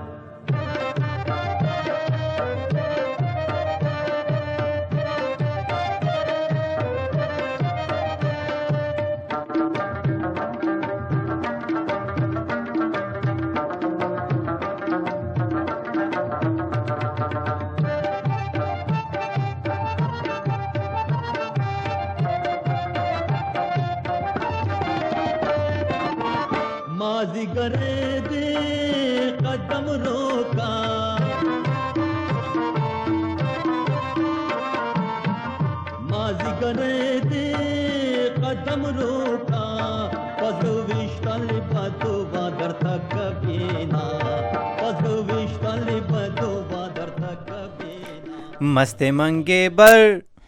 مازیګرې دې قدم روکا مازیګرې دې قدم روکا پزو وشتل بدو بادر تک بینا پزو وشتل بدو بادر تک بینا مست منګي بر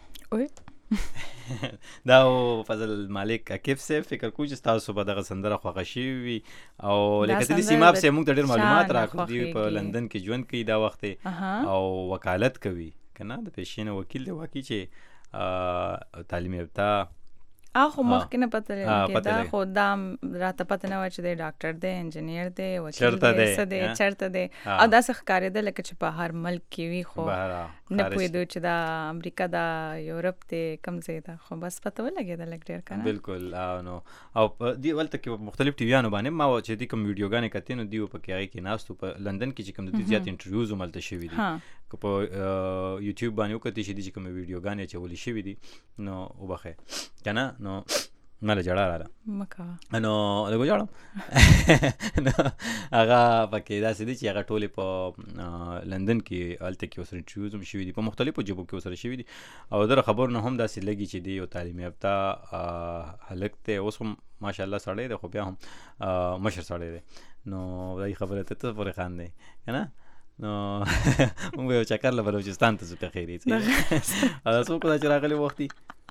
دا فضل مالک عکیف سے فکر کوم چې تاسو په دغه سندره خوښه شي وي او لکه دې سیماب سے موږ ډېر معلومات راکړو دی په لندن کې ژوند کوي دا وخت او وکالت کوي کنه د پیشینه وکیل دی واقعي چې تعلیم یافته اخو مخکې نه پته لري دا خو دا راته پته نه و چې د ډاکټر دی انجینیر دی وکیل دی څه دی چرته دی او دا څه ښکارېده لکه چې په هر ملک کې وي خو نه پوهېدو چې دا امریکا دا یورپ دی کوم ځای ده خو بس پته ولګېده لږ ډېر که نه بلکل نو او دې ولته کې مختلف ټیویانو باندې ما چې دې کوم ویډیوګانې کتې نو دوی په کې هغې کې ناست په لندن کې چې کوم د دې زیات انټرویوز هم هلته شوي دي که په یوټیوب باندې وکتې چې دې چې کومې ویډیوګانې اچولې شوي دي نو وبخئ که نه نو ماله جړه راله نو لږ وژاړم نو هغه پکې داسې دي چې هغه ټولې په لندن کې هلته کې ورسره انټرویوز هم شوي دي په مختلفو ژبو کې ورسره شوي دي او د خبرو نه هم داسې لګي چې دی یو تعلیم یافته هلک دی اوس هم ماشاءالله سړی دی خو بیا هم مشر سړی دی نو دا خبره ته پورې خاندې که نه نو موږ یو چکر له بلوچستان ته ځو که خیر یې څوک دا چې راغلی وختي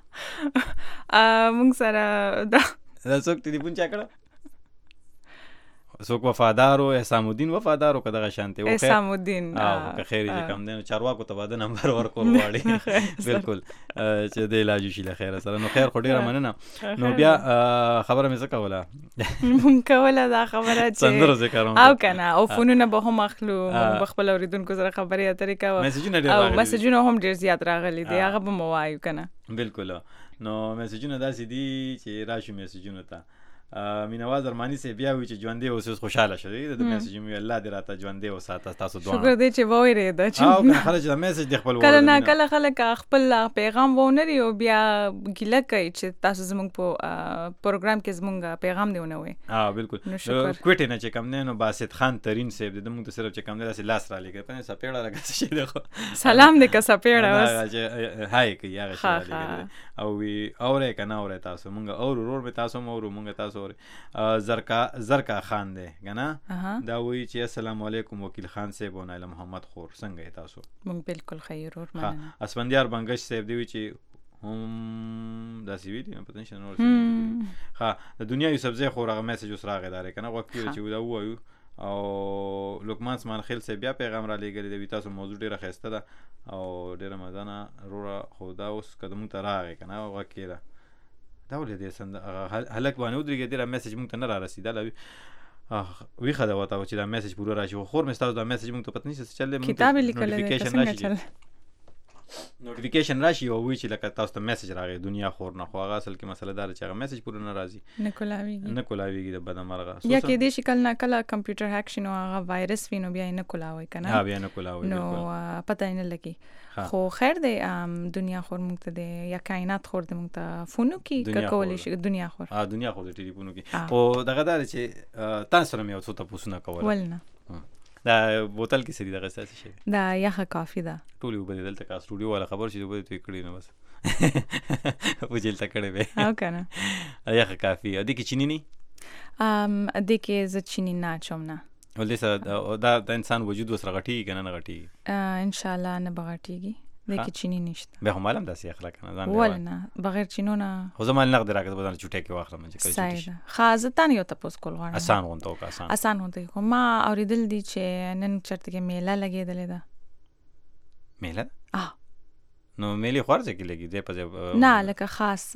مونږ سره دا څوک ټلیفون چا کړه څوک وفادارو احسام الدین وفادارو که دغه شانتې احسام الدین که خیر یې کم دی نو چارواکو ته به د نمبر ورکول غواړي بلکل چې د علاج وشي له خیره سره نو خیر خو ډېره مننه نو بیا خبره مې څه کوله مونږ کوله دا خبره چې سندرو ذکر او که نه او فونونه به هم اخلو مونږ به خپل اورېدونکو سره خبرې اترې کوو او میسجونه هم ډېر زیات راغلي دي هغه به مو وایو که نه بلکل نو میسجونه داسې دي چې راشو میسجونو ته مینواز ارمانی سي بیا وی چې ژوندې اوس خوشاله شوی د میسج مې الله دې راته ژوندې وساته تاسو دوه شکر دې چې وایره دا چې خلک د میسج د خپل کله نه کله خلک خپل پیغام وونري او بیا ګیله کوي چې تاسو زموږ په پروګرام کې زموږ پیغام دی ونه وي بالکل کوټه نه چې کم نه نو باسط خان ترين صاحب د موږ صرف چې کم نه لاس را لګي په سپېړه راګه شي دغه سلام دې کا سپېړه وس هاي کی هغه شي او وی اوره کنه اوره تاسو موږ اور ورور به تاسو مور موږ تاسو زرکا خان دی کنه دا وی چې السلام علیکم وکیل خان صاحب او نایله محمد خور څنګه تاسو موږ بالکل خیر اور مننه اسفندیار بنگش صاحب دی چې هم دا سی ویډیو په تنشن اور د دنیا یو سبزی خور هغه میسج اوس راغی دار کنه وکیل چې دا وایو او لوکمان سمان خیل سے بیا پیغام را لګری دی تاسو موضوع ډیره خسته ده او ډیره مزانه رورا خدا اوس قدم ته راغی کنه وکیل دا ولې دې سند هلک باندې ودرېږي دا میسج مونږ ته نه را رسیدل وی خدا وتا چې دا میسج پوره راشي خور مې تاسو دا میسج مونږ ته پته نشي چې چلې کتاب لیکل نوټیفیکیشن راشي او وی چې لکه تاسو ته میسج راغی دنیا خور نه خو هغه اصل کې مسله دار چې هغه میسج پوره نه راځي نه کولاویږي د بدمرغه یا کې دې شکل نه کله کمپیوټر هک شنو هغه وایرس وینو بیا نه کولاوي کنه بیا نه کولاوي نو پته نه لګي خو خیر دی دنیا خور مونږ ته دی یا کائنات خور د مونږ ته فونو کې کولې شي دنیا خور دنیا خور د ټلیفونو کې او دغه دار چې تاسو سره مې اوس ته پوښتنه کوله ولنه دا بوتل کې سړي دغه څه شي دا یخه کافي ده ټول یو بدل تک سټوډیو والا خبر شي دوی ته کړی نه بس وجل تکړه به او کنه یخه کافي ا دې کې چینی نه دې کې ز چینی نه چوم نه ولې دا د انسان وجود وسره غټي کنه نه غټي ان شاء الله نه بغټيږي دې کې چینی نشته به هم علم داسې اخلاق نه ځان ولنه بغیر چینو نه خو زمال نقد راکړه بدل چټه کې واخلم چې کوي صحیح خازتان یو تاسو کول غواړم آسان غونته او آسان غونته کوم ما اوریدل دي چې نن چرته کې میله لګیدلې ده میله نو میلی خورځه کې لګي دې په نه لکه خاص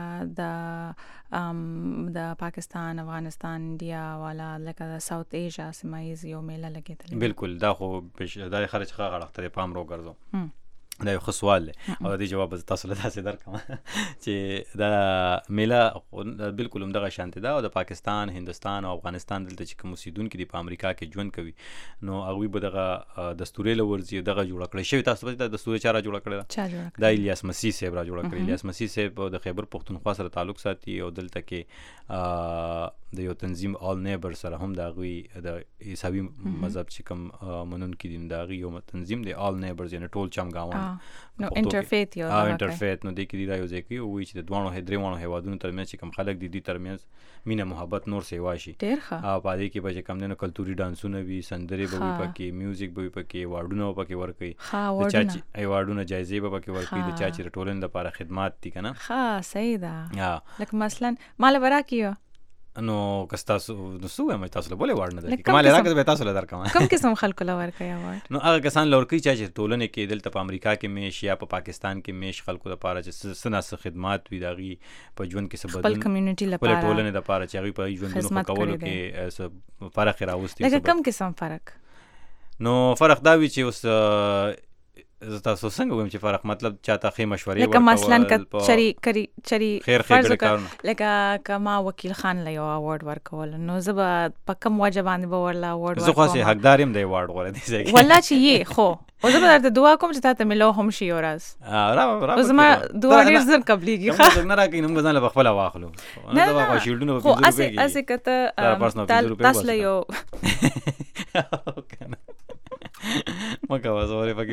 د پاکستان افغانستان انډیا والا لکه ساوث ایشیا سیمایز یو میله لګیدلې بالکل دا خو دا خرج ښه غړخته پام رو ګرځو دا یو سوال دی او د جواب تاسو له تاسو درکم چې دا میله بالکل هم دغه شانته ده او د پاکستان هندستان او افغانستان دلته چې کوم اوسیدونکو دي په امریکا کې ژوند کوي نو هغه به دغه دستوري لورځي دغه جوړ کړی شوی تاسو به د دستوري چاره جوړ کړی دا الیاس مسیح صاحب را جوړ کړی الیاس مسیح صاحب د خیبر پختونخوا سره تعلق ساتي او دلته کې د یو تنظیم آل نیبر سره هم د غوي د عیسوي مذهب چې کوم منونکي دي د غوي یو تنظیم دی آل نیبرز یعنی ټول چمګاون نو انټرفیت یو انټرفیت نو د کې دی رايو ځکه وی چې د دوانو هدريوانو هوادونو ترمنځ چې کوم خلک دي ترمنځ مینه محبت نور سیوا شي ډیر ښه او پدې کې به کوم نه کلتوري ډانسونه وي سندري به وي پکې میوزیک به وي پکې واډونه پکې ورکي د چاچي واډونه جایزې به پکې ورکي د چاچي ټولن لپاره خدمات دي کنه ها صحیح ده لکه مثلا مال ورکیو نو کستاسو نو سو هم تاسو له بوله وړ نه ده کمال راکړه به تاسو له درکم کم قسم خلکو له ورکړی وړ نو هغه کسان لورکی چې ټولنه کې دلته په امریکا کې میش یا په پاکستان کې میش خلکو لپاره چې سناس خدمات وي داغي په ژوند کې سبب خپل کمیونټي لپاره په ټولنه لپاره چې هغه په ژوندونو کولو کې فرق راوستي لکه کم قسم فرق نو فرق دا وی چې اوس تاسو څنګه وایم چې فرق مطلب چاته خې مشورې ورکړه لکه مثلا چری فرض لکه کما وکیل خان له یو اوارډ ورکول نو زه په کوم وجه باندې به ورلا اوارډ زه خو سه حقدار يم د اوارډ غوړې دي ځکه والله چې یې خو او زه به درته دعا کوم چې تاسو ملو هم شي ورځ را زما دعا ډیر زر قبليږي خو څنګه نه راکې نو غزان له خپل واخلو نه دا واخ شیلډونو په 20 روپے اسه کته تاسو له یو مکه وځوري پکې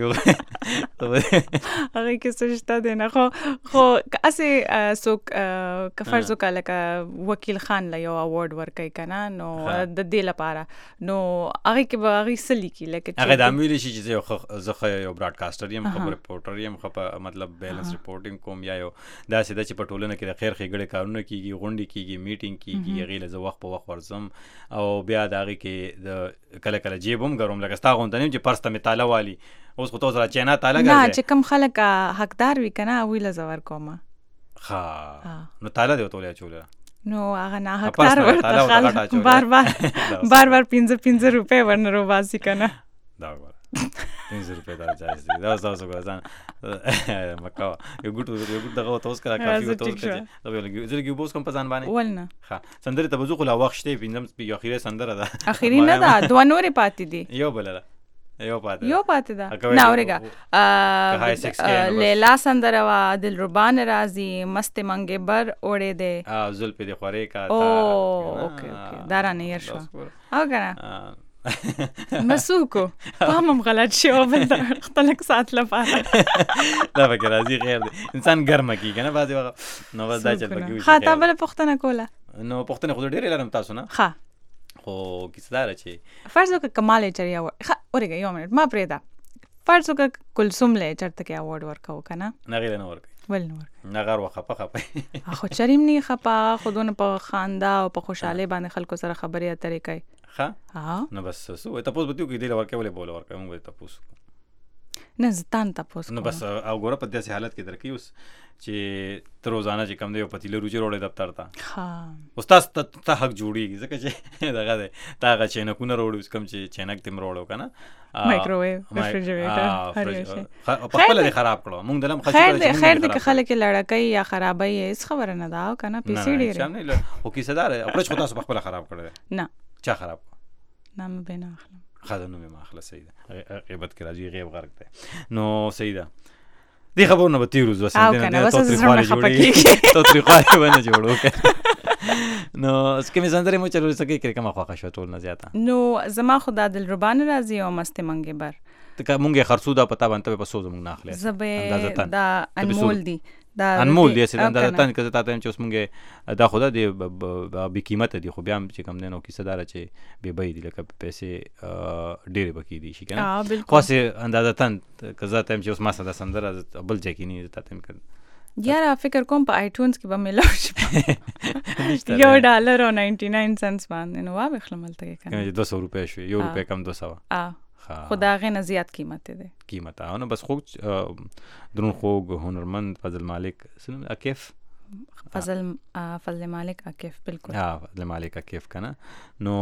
هغه کې څه شته دی نه خو اسه څوک کفرز وکاله کا وکیل خان له یو اوارډ ورکړي کنه نو د دې لپاره نو هغه کې به هغه سلی کې لکه هغه د امیر شي چې زه یو براډکاسټر یم خبر رپورټر یم مطلب بیلانس رپورټینګ کوم یا یو داسې د چې په ټولنه کې د خیر ښېګړې کارونه کیږي غونډې کیږي میټینګ کیږي هغه له وخت په وخت ورزم او بیا دغه کې د کله کله جیبوم ګروم لکه ستا غونډنیم چې پرسته متاله والی اوس خو تاسو را چینا تعالی نه چې کم خلک حقدار وي کنه ویل زور کومه ها نو تعالی دی ټولیا چوله نو هغه نه حقدار ورته بار 15 روپے ورنرو باسي کنه دا 500 روپۍ دا جایز دي. دا تاسو ګورځان مکه یو ګټ دغه تاسو کړه کافي تاسو کړه دا ویل زه کې بوس کوم په ځان باندې ولنه ها سندره ته بزو خو لا وخت شته پینځم یو اخیری سندره ده اخیری نه ده دوه نورې پاتې دي یو بلله یو پاتې ده نه اورېګه لیلا سندره وا دلربان راضی مست منګ بر اوړې ده زلف دې خورې کا او اوکې دا رانه ير شو او کنه مسوکو پامم غلط شو بل خپلک سات لپاره لا فکر راضی غیر دی انسان ګرمه کی کنه بعضی وخت نو بس دا چل پکې وي خاطر بل پختنه کوله نو پختنه خو ډېر لرم تاسو نه ها خو کیسه دا چې فرض وکړه کمال چریا اورېګه یو منټ ما پرېدا فرض وکړه کلثوم له چرته کې اوارډ ورکاو کنه نه غیر نه ورکې ول نور نه غار وخپه خو چریم نه خپه خودونه په خندا او په خوشاله باندې خلکو سره خبرې اترې کوي ها نو بس سو ته پوس بتیو کې دی ورکه ولې بوله ورکه موږ ته پوس نه زتان ته پوس نو بس او ګوره په داسې حالت کې درکې اوس چې تر روزانه چې کم دی په تیله روزي وروړې دفتر ته ها استاد ته حق جوړیږي ځکه چې دغه دی تاغه چې نه کو نه وروړو کم چې چینک تم وروړو کنه مایکروویو ریفریجریټر په خپل خراب کړو موږ دلم خیر دې خلک لړکې یا خرابای هیڅ خبره نه دا کنه پیسې ډېر نه او کیسه دار اپروچ خو تاسو په خپل خراب کړو نه چا خراب نام به نه اخلم خدانو مې ماخله سیده غیبت کې راځي غیب غرق ده نو سیده دی خبرونه به تیروز وسنده نه تو طریقې باندې جوړو نو اس کې مې زندري مو چلو سکه کې کومه خواخه شو ټول نه زیاته نو زما خدا دلربان راضی او مست منګ بر ته مونږه خرڅو دا پتا باندې په سوز مونږ نه اخلي زبه دا انمول دي دا انمول دي سره دا تن کزه تاسو چې اوس مونږه دا خدا دی به قیمت دي خو بیا چې کم نه نو کیسه دار چې به بي دي لکه پیسې ډېر بکی دي شي کنه خاصه اندازه تن کزه تم چې اوس ما سره سندره بل ځکه نه تاسو کړ یاره فکر کوم په آیټونز کې به ملو شي $1.99 باندې نو واه خلملته کنه 200 روپے شو €1 کم 200 خدا غنه زیات قیمت ده قیمت نو بس خو درون خوږ هنرمند فضل مالک سن عکیف فضل مالک عکیف بالکل فضل مالک عکیف کنه نو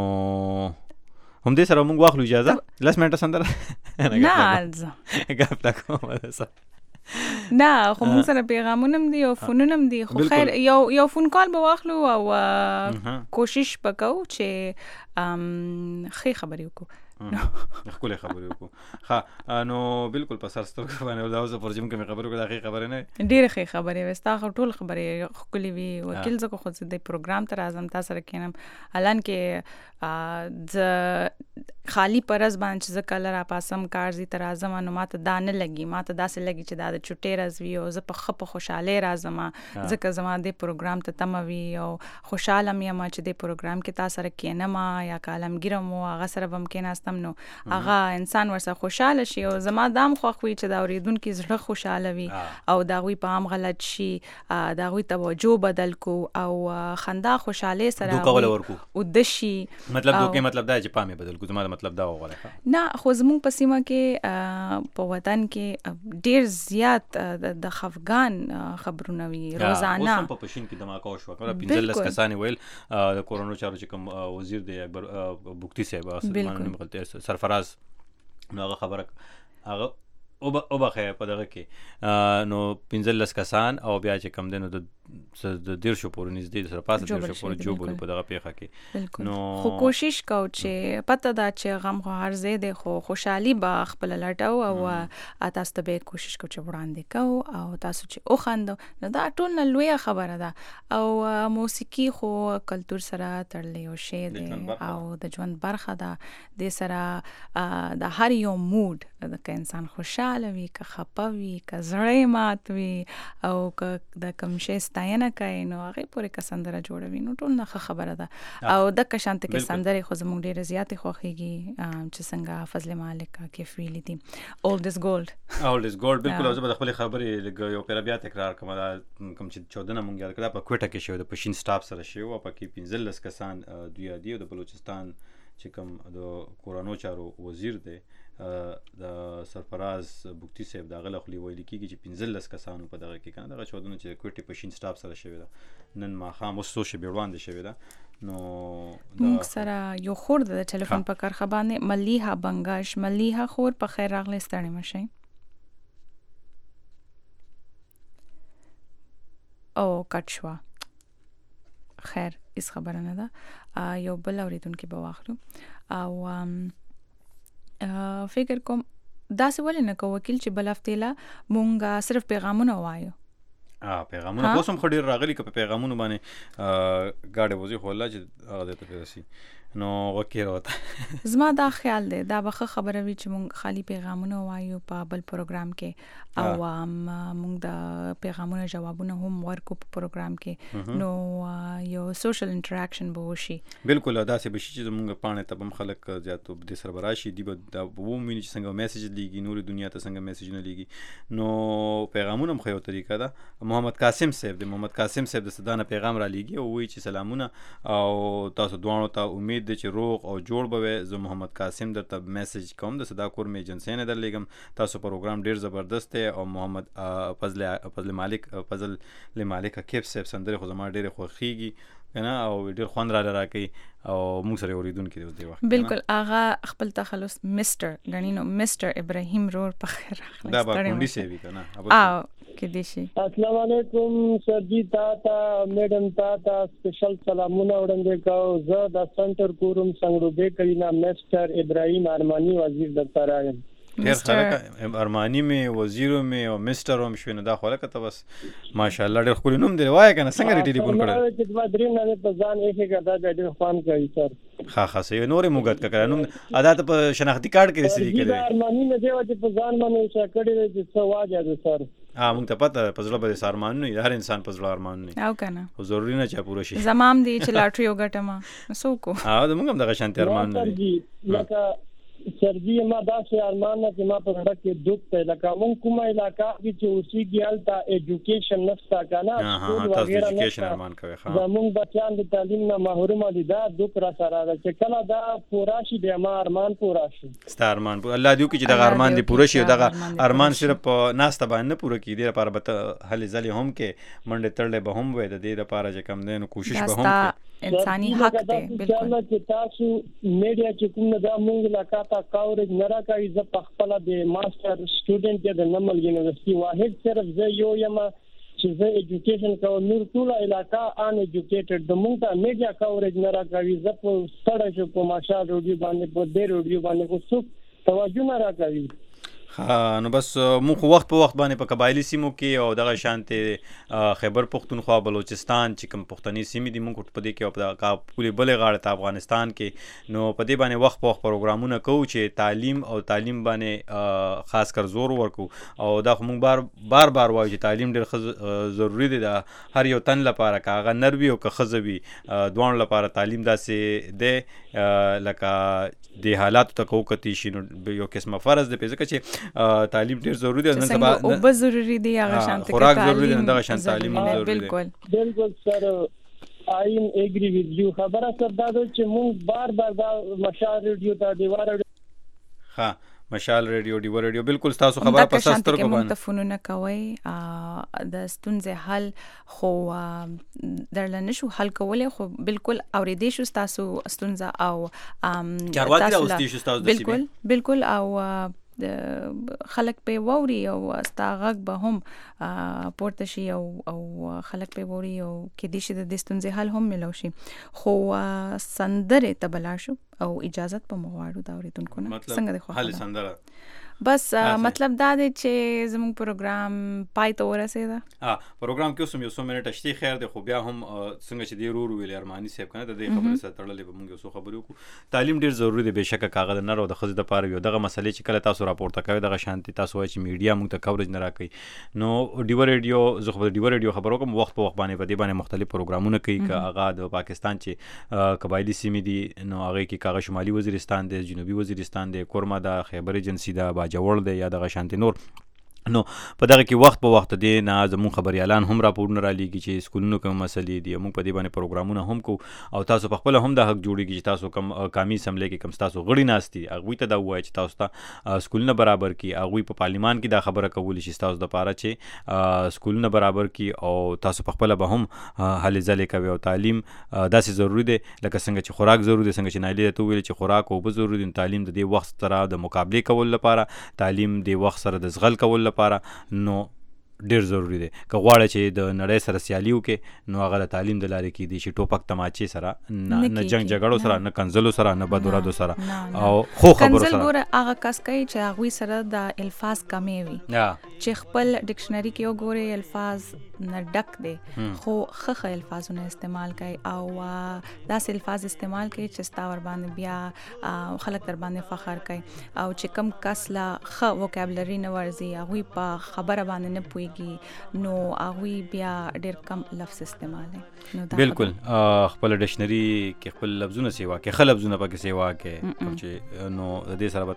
هم دې سره موږ واخلو اجازه لاس منټه سندره نه غف تا کومه ده نه خو موږ سره پیغامونه دي او فونونه دي خو خیر یو فون کال به واخلو او کوشش وکاو چې خې خبرې وکړو خپل خبرې وکړو ها نو بالکل په سر سترګ باندې دا اوس پر جیم کې خبرې وکړه دا خبرې نه ډېر ښه خبرې وستا ټول خبرې خولي وی وکیل زکه خو د پروګرام تر اعظم تاسو سره کینم الان کې ز خالی پرز باندې ز کله را پاسم کارزي تر اعظم نو ماته دانه لګي ماته داسې لګي چې دا د چټې راځوي او ز په خپ خوشاله راځم ځکه زما د پروګرام ته تموي او خوشاله مې ما چې د پروګرام کې تاسو سره کینم یا کالمګیرم او هغه سره بم کیناستم نو هغه انسان ورسره خوشاله شي او زما دام خوخوي چې دا اوریدونکو زړه خوشاله وي او دا غوي په عام غلط شي دا غوي توجه بدل کو او خندا خوشاله سره او دشي مطلب دوکه مطلب دا چې پامه بدل کو زما مطلب دا وغوړه نه خو زموږ په سیمه کې په وطن کې ډیر زیات د خفغان خبرونه وي روزانه اوس په پښین کې دماغ او شو کړه 15 کسان ویل د کورونو چارو چې کوم وزیر دی اکبر بوکتی صاحب اصل غلطي سرفراز نو هغه خبره هغه او بخې په دغه کې نو 15 کسان او بیا چې کم دنو د 150 پورې نږدې سره پاسه 150 پورې جو بول په دغه پیخه کې نو خو کوشش کو چې پته دا چې غم خو هر زه د خو خوشحالي با خپل لټاو او تاسو ته به کوشش کو چې وړاندې کو او تاسو چې او خاندو نو دا ټول نه لوی خبره ده او موسیقي خو کلچر سره تړلې او شی ده او د ژوند برخه ده د سره د هر یو موډ د انسان خوشاله وي که خپه وي که زړه مات وي او که د کوم شی ستاینه کوي نو هغه پورې کسندره جوړوي نو ټول نه خبره ده او د کشانت کې سندره خو زموږ ډیره زیات خوخيږي چې څنګه فضل مالک کې ویلي دي اولد از ګولډ بالکل اوس به خپل خبرې یو پر بیا تکرار کوم چې 14 مونږ یاد کړه په کوټه کې شو د پښین سټاف سره شو او په کې 15 کسان دوی دی د بلوچستان چې کوم د کورونو چارو وزیر دی د سرفراز بوکتی صاحب دا غل خلی ویل کیږي چې 15 کسانو په دغه کې کنه دغه 14 چې کوټي پښین سټاف سره شوی دا نن ما خام اوس سوشي بیروان دي شوی دا نو موږ سره یو خور د ټلیفون په کرخه باندې ملیحه بنگش. ملیحه خور په خیر راغلی، ستړي مشئ. او کټ شوه. خیر هیڅ خبره نه ده. یو بل اوریدونکي به واخلو او فکر کوم داسې ولې نه کوو وکیل چې بل هفتې له مونږ صرف پیغامونه ووایو. پیغامونه اوس هم خو ډېر راغلي که په پیغامونو باندې ګاډی وځي خو الله چې هغه دی ته پیرسي نو وکیل وته زما دا خیال دی دا به ښه خبره وي چې مونږ خالي پیغامونه ووایو په بل پروګرام کې او مونږ د پیغامونه جوابونه هم ورکو په پروګرام کې نو یو سوشل انټراکشن به وشي. بالکل داسې به شي چې زمونږ پاڼې ته به هم خلک زیاتو دې سره به راشي دي به دا وویني چې څنګه میسیج لیږي نورې دنیا ته څنګه میسیجونه لیږي. نو پیغامونه هم ښه یو طریقه ده. محمد قاسم صاحب د محمد قاسم صاحب د سدانه پیغام را لیږي او وایي چې سلامونه او تاسو دواړو ته امید دی چې روغ او جوړ به وي. زه محمد قاسم درته میسیج کوم د صدا کور مې ایجنسی نه درلیږم. تاسو پروګرام ډیر زبردست دی او محمد فضل مالک عکیف صاحب سندرې خو زما ډېرې خوښیږي کنه او ډېر خوند را راکوي او موږ سره اوریدونکي دی اوس دی وخت. بالکل هغه خپل تخلص مستر غنی نو مستر ابراهیم رور په خیر راغلی. دا به کونډي سی وی کنه او کې دي شي. السلام علیکم سر جی تا میډم تا سپیشل سلامونه وړاندې کوم. زه د سنټر کوروم څنګه کلینا مستر ابراهیم ارمانی وزیر دفتر رایم. ډېر خلک ارمانی مې وزیرو مې او مستر هم شوی نو دا خو لکه ته بس ماشاءالله ډېر ښکلی نوم دی وایه که نه څنګه دې ټلیفون کړی چې دوه درې نه په ځان ایښې که دا بیا ډېر خوند کوي سر. ښه صحیح نورې موږ که کړی نوم ادا ته په شناختي کارډ کې رسېدي کړی دی. ارماني مې دی چې په ځان باندې ایښه کړی دی چې څه واجه دی سر. موږ ته پته په زړه به دې ارمان نه وي هر انسان په زړه ارمان نه وي او که نه خو ضروري نه چې پوره شي. زما هم دی چې لاټري وګټم څوک موږ هم دغه شانتي ارمان نه وي. لکه سرجی ما داسې ارمان نه چې ما په زړه کې دُخ دی لکه مونږ کومه علاقه کې چې اوسېږي هلته ایجوکیشن نشته که نه سکول وغیره نشته. زمونږ بچیان د تعلیم نه محرومه دي. دا دُخ را سره ده چې کله دا پوره شي بیا ما ارمان پوره شي. ستا ارمان الله دې وکړي چې دغه ارمان دې پوره شي او دغه ارمان صرف په ناسته باندې نه پوره کړي دې لپاره به ته هلې ځلې هم کې منډې تړلې به هم وي د دې لپاره چې کم دی نو کوشش به هم کړي. انساني حق دی. بالکل چې تاسو میډیا چې کوم دا مونږ علاقه ته کاورج نه راکوي. زه په خپله د ماسټر سټوډنټ یم د نمل یونیورسټي واحد صرف زه یو یم چې زه ایجوکیشن کوم. نور ټوله علاقه ان ایجوکیټډ د مونږ ته میډیا کاورج نه راکوي. زه په ستړی شو په ماشال روډیو باندې په دې روډیو باندې خو څوک توجه نه راکوي. نو بس مونږ خو وخت په وخت باندې په قبایلي سیمو کې او دغه شانتې خیبر پښتونخوا بلوچستان چې کوم پښتني سیمې دي مونږ په دې کې په پورې بلې غاړه ته افغانستان کې نو په دې باندې وخت په وخت پروګرامونه کوو چې تعلیم او تعلیم باندې خاص کر زور ورکو او دا خو مونږ بار وایو چې تعلیم ډېر ضروري دی د هر یو تن لپاره که هغه نر وي او که ښځه وي دواړو لپاره تعلیم داسې دی لکه د حالاتو ته که وکتې شي نو یو قسمه فرض دی ځکه چې تعلیم ډیر ضروری دی. نن سبا اوبه ضروری دی هغه شانته خوراک ضروری دی دغه شانته تعلیم ضروری دی. بالکل سر آی ایم اگری وذ یو. خبره سر دا چې مونږ بار دا مشال ریډیو ته دیوار مشال ریډیو ډیو ریډیو بالکل تاسو خبره په سستر کو باندې تفونونه کوي د ستونزې حل خو درل نشو حل کولای خو بالکل اوریدې شو تاسو ستونزه او چارواکي دا اوستې شو تاسو بالکل او خلک په ووري او استاغک به هم پورته شي او خلک په ووري او کې دي چې د ستونزې حل هم ملو شي خو سندره تبلا شو او اجازه په مغواړو دا اوریدونکو نه څنګه د خو حل سندره بس مطلب دا دی چې زموږ پروګرام پای ته ورسېده. پروګرام کې اوس یو څو منټه شته خیر دی خو بیا هم څنګه چې دی رور ویل ارمانی صاحب کنه د دې خبرې سره تړلې به موږ یو خبرې وکړو. تعلیم ډیر ضروری دی بهشکه کاغذ نه راو د خزې د پاره یو دغه مسلې چې کله تاسو راپورته کوي دغه شانتي تاسو وایي چې میډیا موږ ته کورج نه راکړي نو ډیو ریډیو زه خو ډیو ریډیو خبرو کوم وخت په وخت باندې په دې باندې مختلف پروګرامونه کوي که هغه د پاکستان چې قبایلی سیمې دي نو هغه کې کاغه شمالي وزیرستان دی جنوبي وزیرستان دی کورما د خیبر ایجنسی دا باجوړ دی یا دغه شانتي نور نو په دغه کې وخت په وخت دی نه زموږ خبريالان هم راپورونه را لیږي چې سکولونو کوم مسلې دي موږ په دې باندې پروګرامونه هم کو او تاسو په خپل هم د حق جوړیږي چې تاسو کوم قومي اسمبلی کې کوم تاسو غړي ناستي هغه ته دا وایي چې تاسو ته سکولونه برابر کی هغه په پارلیمان کې دا خبره کول شي تاسو د پاره چې سکولونه برابر کی او تاسو په خپل به هم هلې ځلې کوي او تعلیم داسې ضروری دی لکه څنګه چې خوراک ضروری دی څنګه چې نایله ته ویل چې خوراک او به ضروری دی تعلیم د دې وخت سره د مقابله کول لپاره تعلیم د وخت سره د زغل کول لپاره نو ډیر ضروری دی که غواړي چې د نړۍ سره سیالي وکړي نو هغه د تعلیم د لارې کې دي چې ټوپک تماچې سره نه جنگ جګړو سره نه کنزلو سره نه بدورادو سره او خو خبرو سره کنزل ګوره هغه کس کوي چې هغوی سره د الفاظ کمې وي چې خپل ډکشنري کې وګوري الفاظ نه ډک دی خو ښه الفاظونه استعمال کوي او داسې الفاظ استعمال کوي چې ستا ور باندې بیا خلک در باندې فخر کوي او چې کم کس لا ښه وکابلري نه ورځي هغوی په خبره باندې نه پوهېږي نو هغوی بیا ډېر کم لفظ استعمالوي بالکل خپل ډکشنري کې خپل لفظونه سیوا کې ښه لفظونه پکې سیوا کې کوم چې نو د دې سره به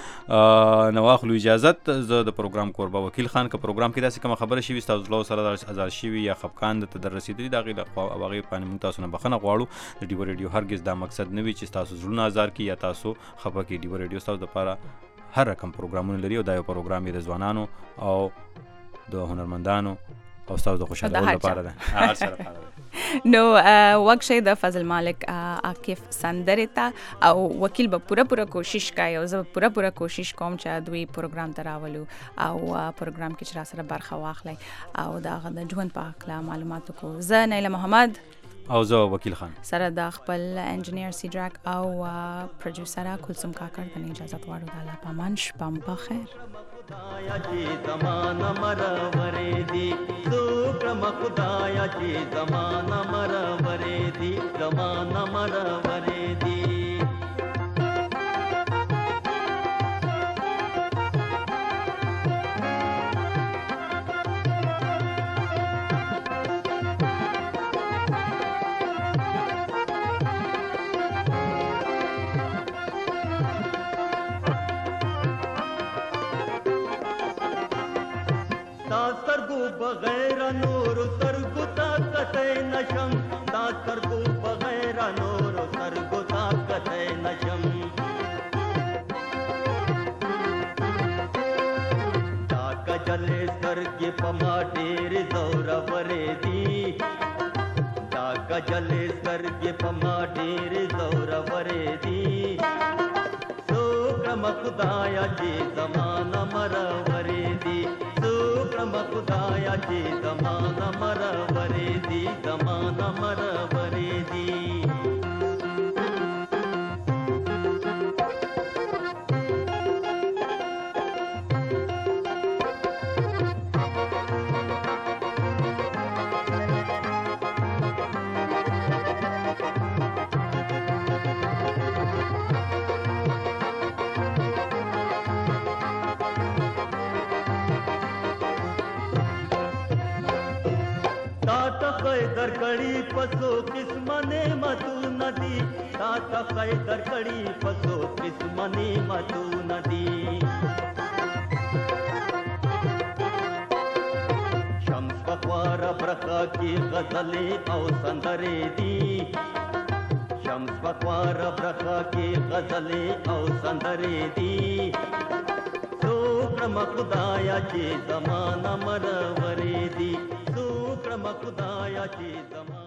تاسو نو واخلو اجازت زه د پروګرام کوربه وکیل خان که پروګرام کې داسې کومه خبره شوي ستاسو له سره ازار شوي یا خفقان د در رسېدلي د هغې لخوا هغې باندې موږ تاسو نه بخښنه غواړو د ډیو ریډیو هرګز دا مقصد نه وي چې ستاسو زړونه ازار کړي یا تاسو خفه کړي ډیو ریډیو ستاسو دپاره هر رقم پروګرامونه لري او دا یو پروګرام یې د ځوانانو او د هنرمندانو او ستاسو د خوشحالولو لپاره ده هر سره لپاره ده نو وقت شي د فضل مالک عاکف سندرې ته او وکیل به پوره کوشش کوي او زه پوره کوشش کوم چې دوی پروګرام ته راولو او پروګرام کې چې را سره برخه واخلي او د هغه د ژوند په هکله معلوماتو کو زه نیله محمد او زه وکیل خان سره د خپل انجینیر سیدراک او پروډوسر کلثوم کاکړ د اجازه غواړو د الله په امان شپه مو بخیر خدایا چې زمانہ مرورې دي سوکرم خدایا چې زمانہ مرورې دي زمانہ مرورې دي بغیر نور سرگو طاقت نشم دا سرگو بغیر نور سرگو طاقت نشم دا کجل سرگی پما ډیر زور ورې دی دا کجل سرگی پما ډیر زور ورې دی سوکرم خدایا چې زمانہ مرورې دی خدایا چې زمانہ مرورې دي زمانہ مرورې دي درکړی پسو قسمه نعمتونه دي تا ته خیر درکړی پسو قسمه نعمتونه دي شمس پخوار برخه کې غزلې او سندرې دي شمس پخوار برخه کې غزلې او سندرې دي سوکرم خدایا چې زمانہ مرورې دي سوکرم خدایا چې زمانہ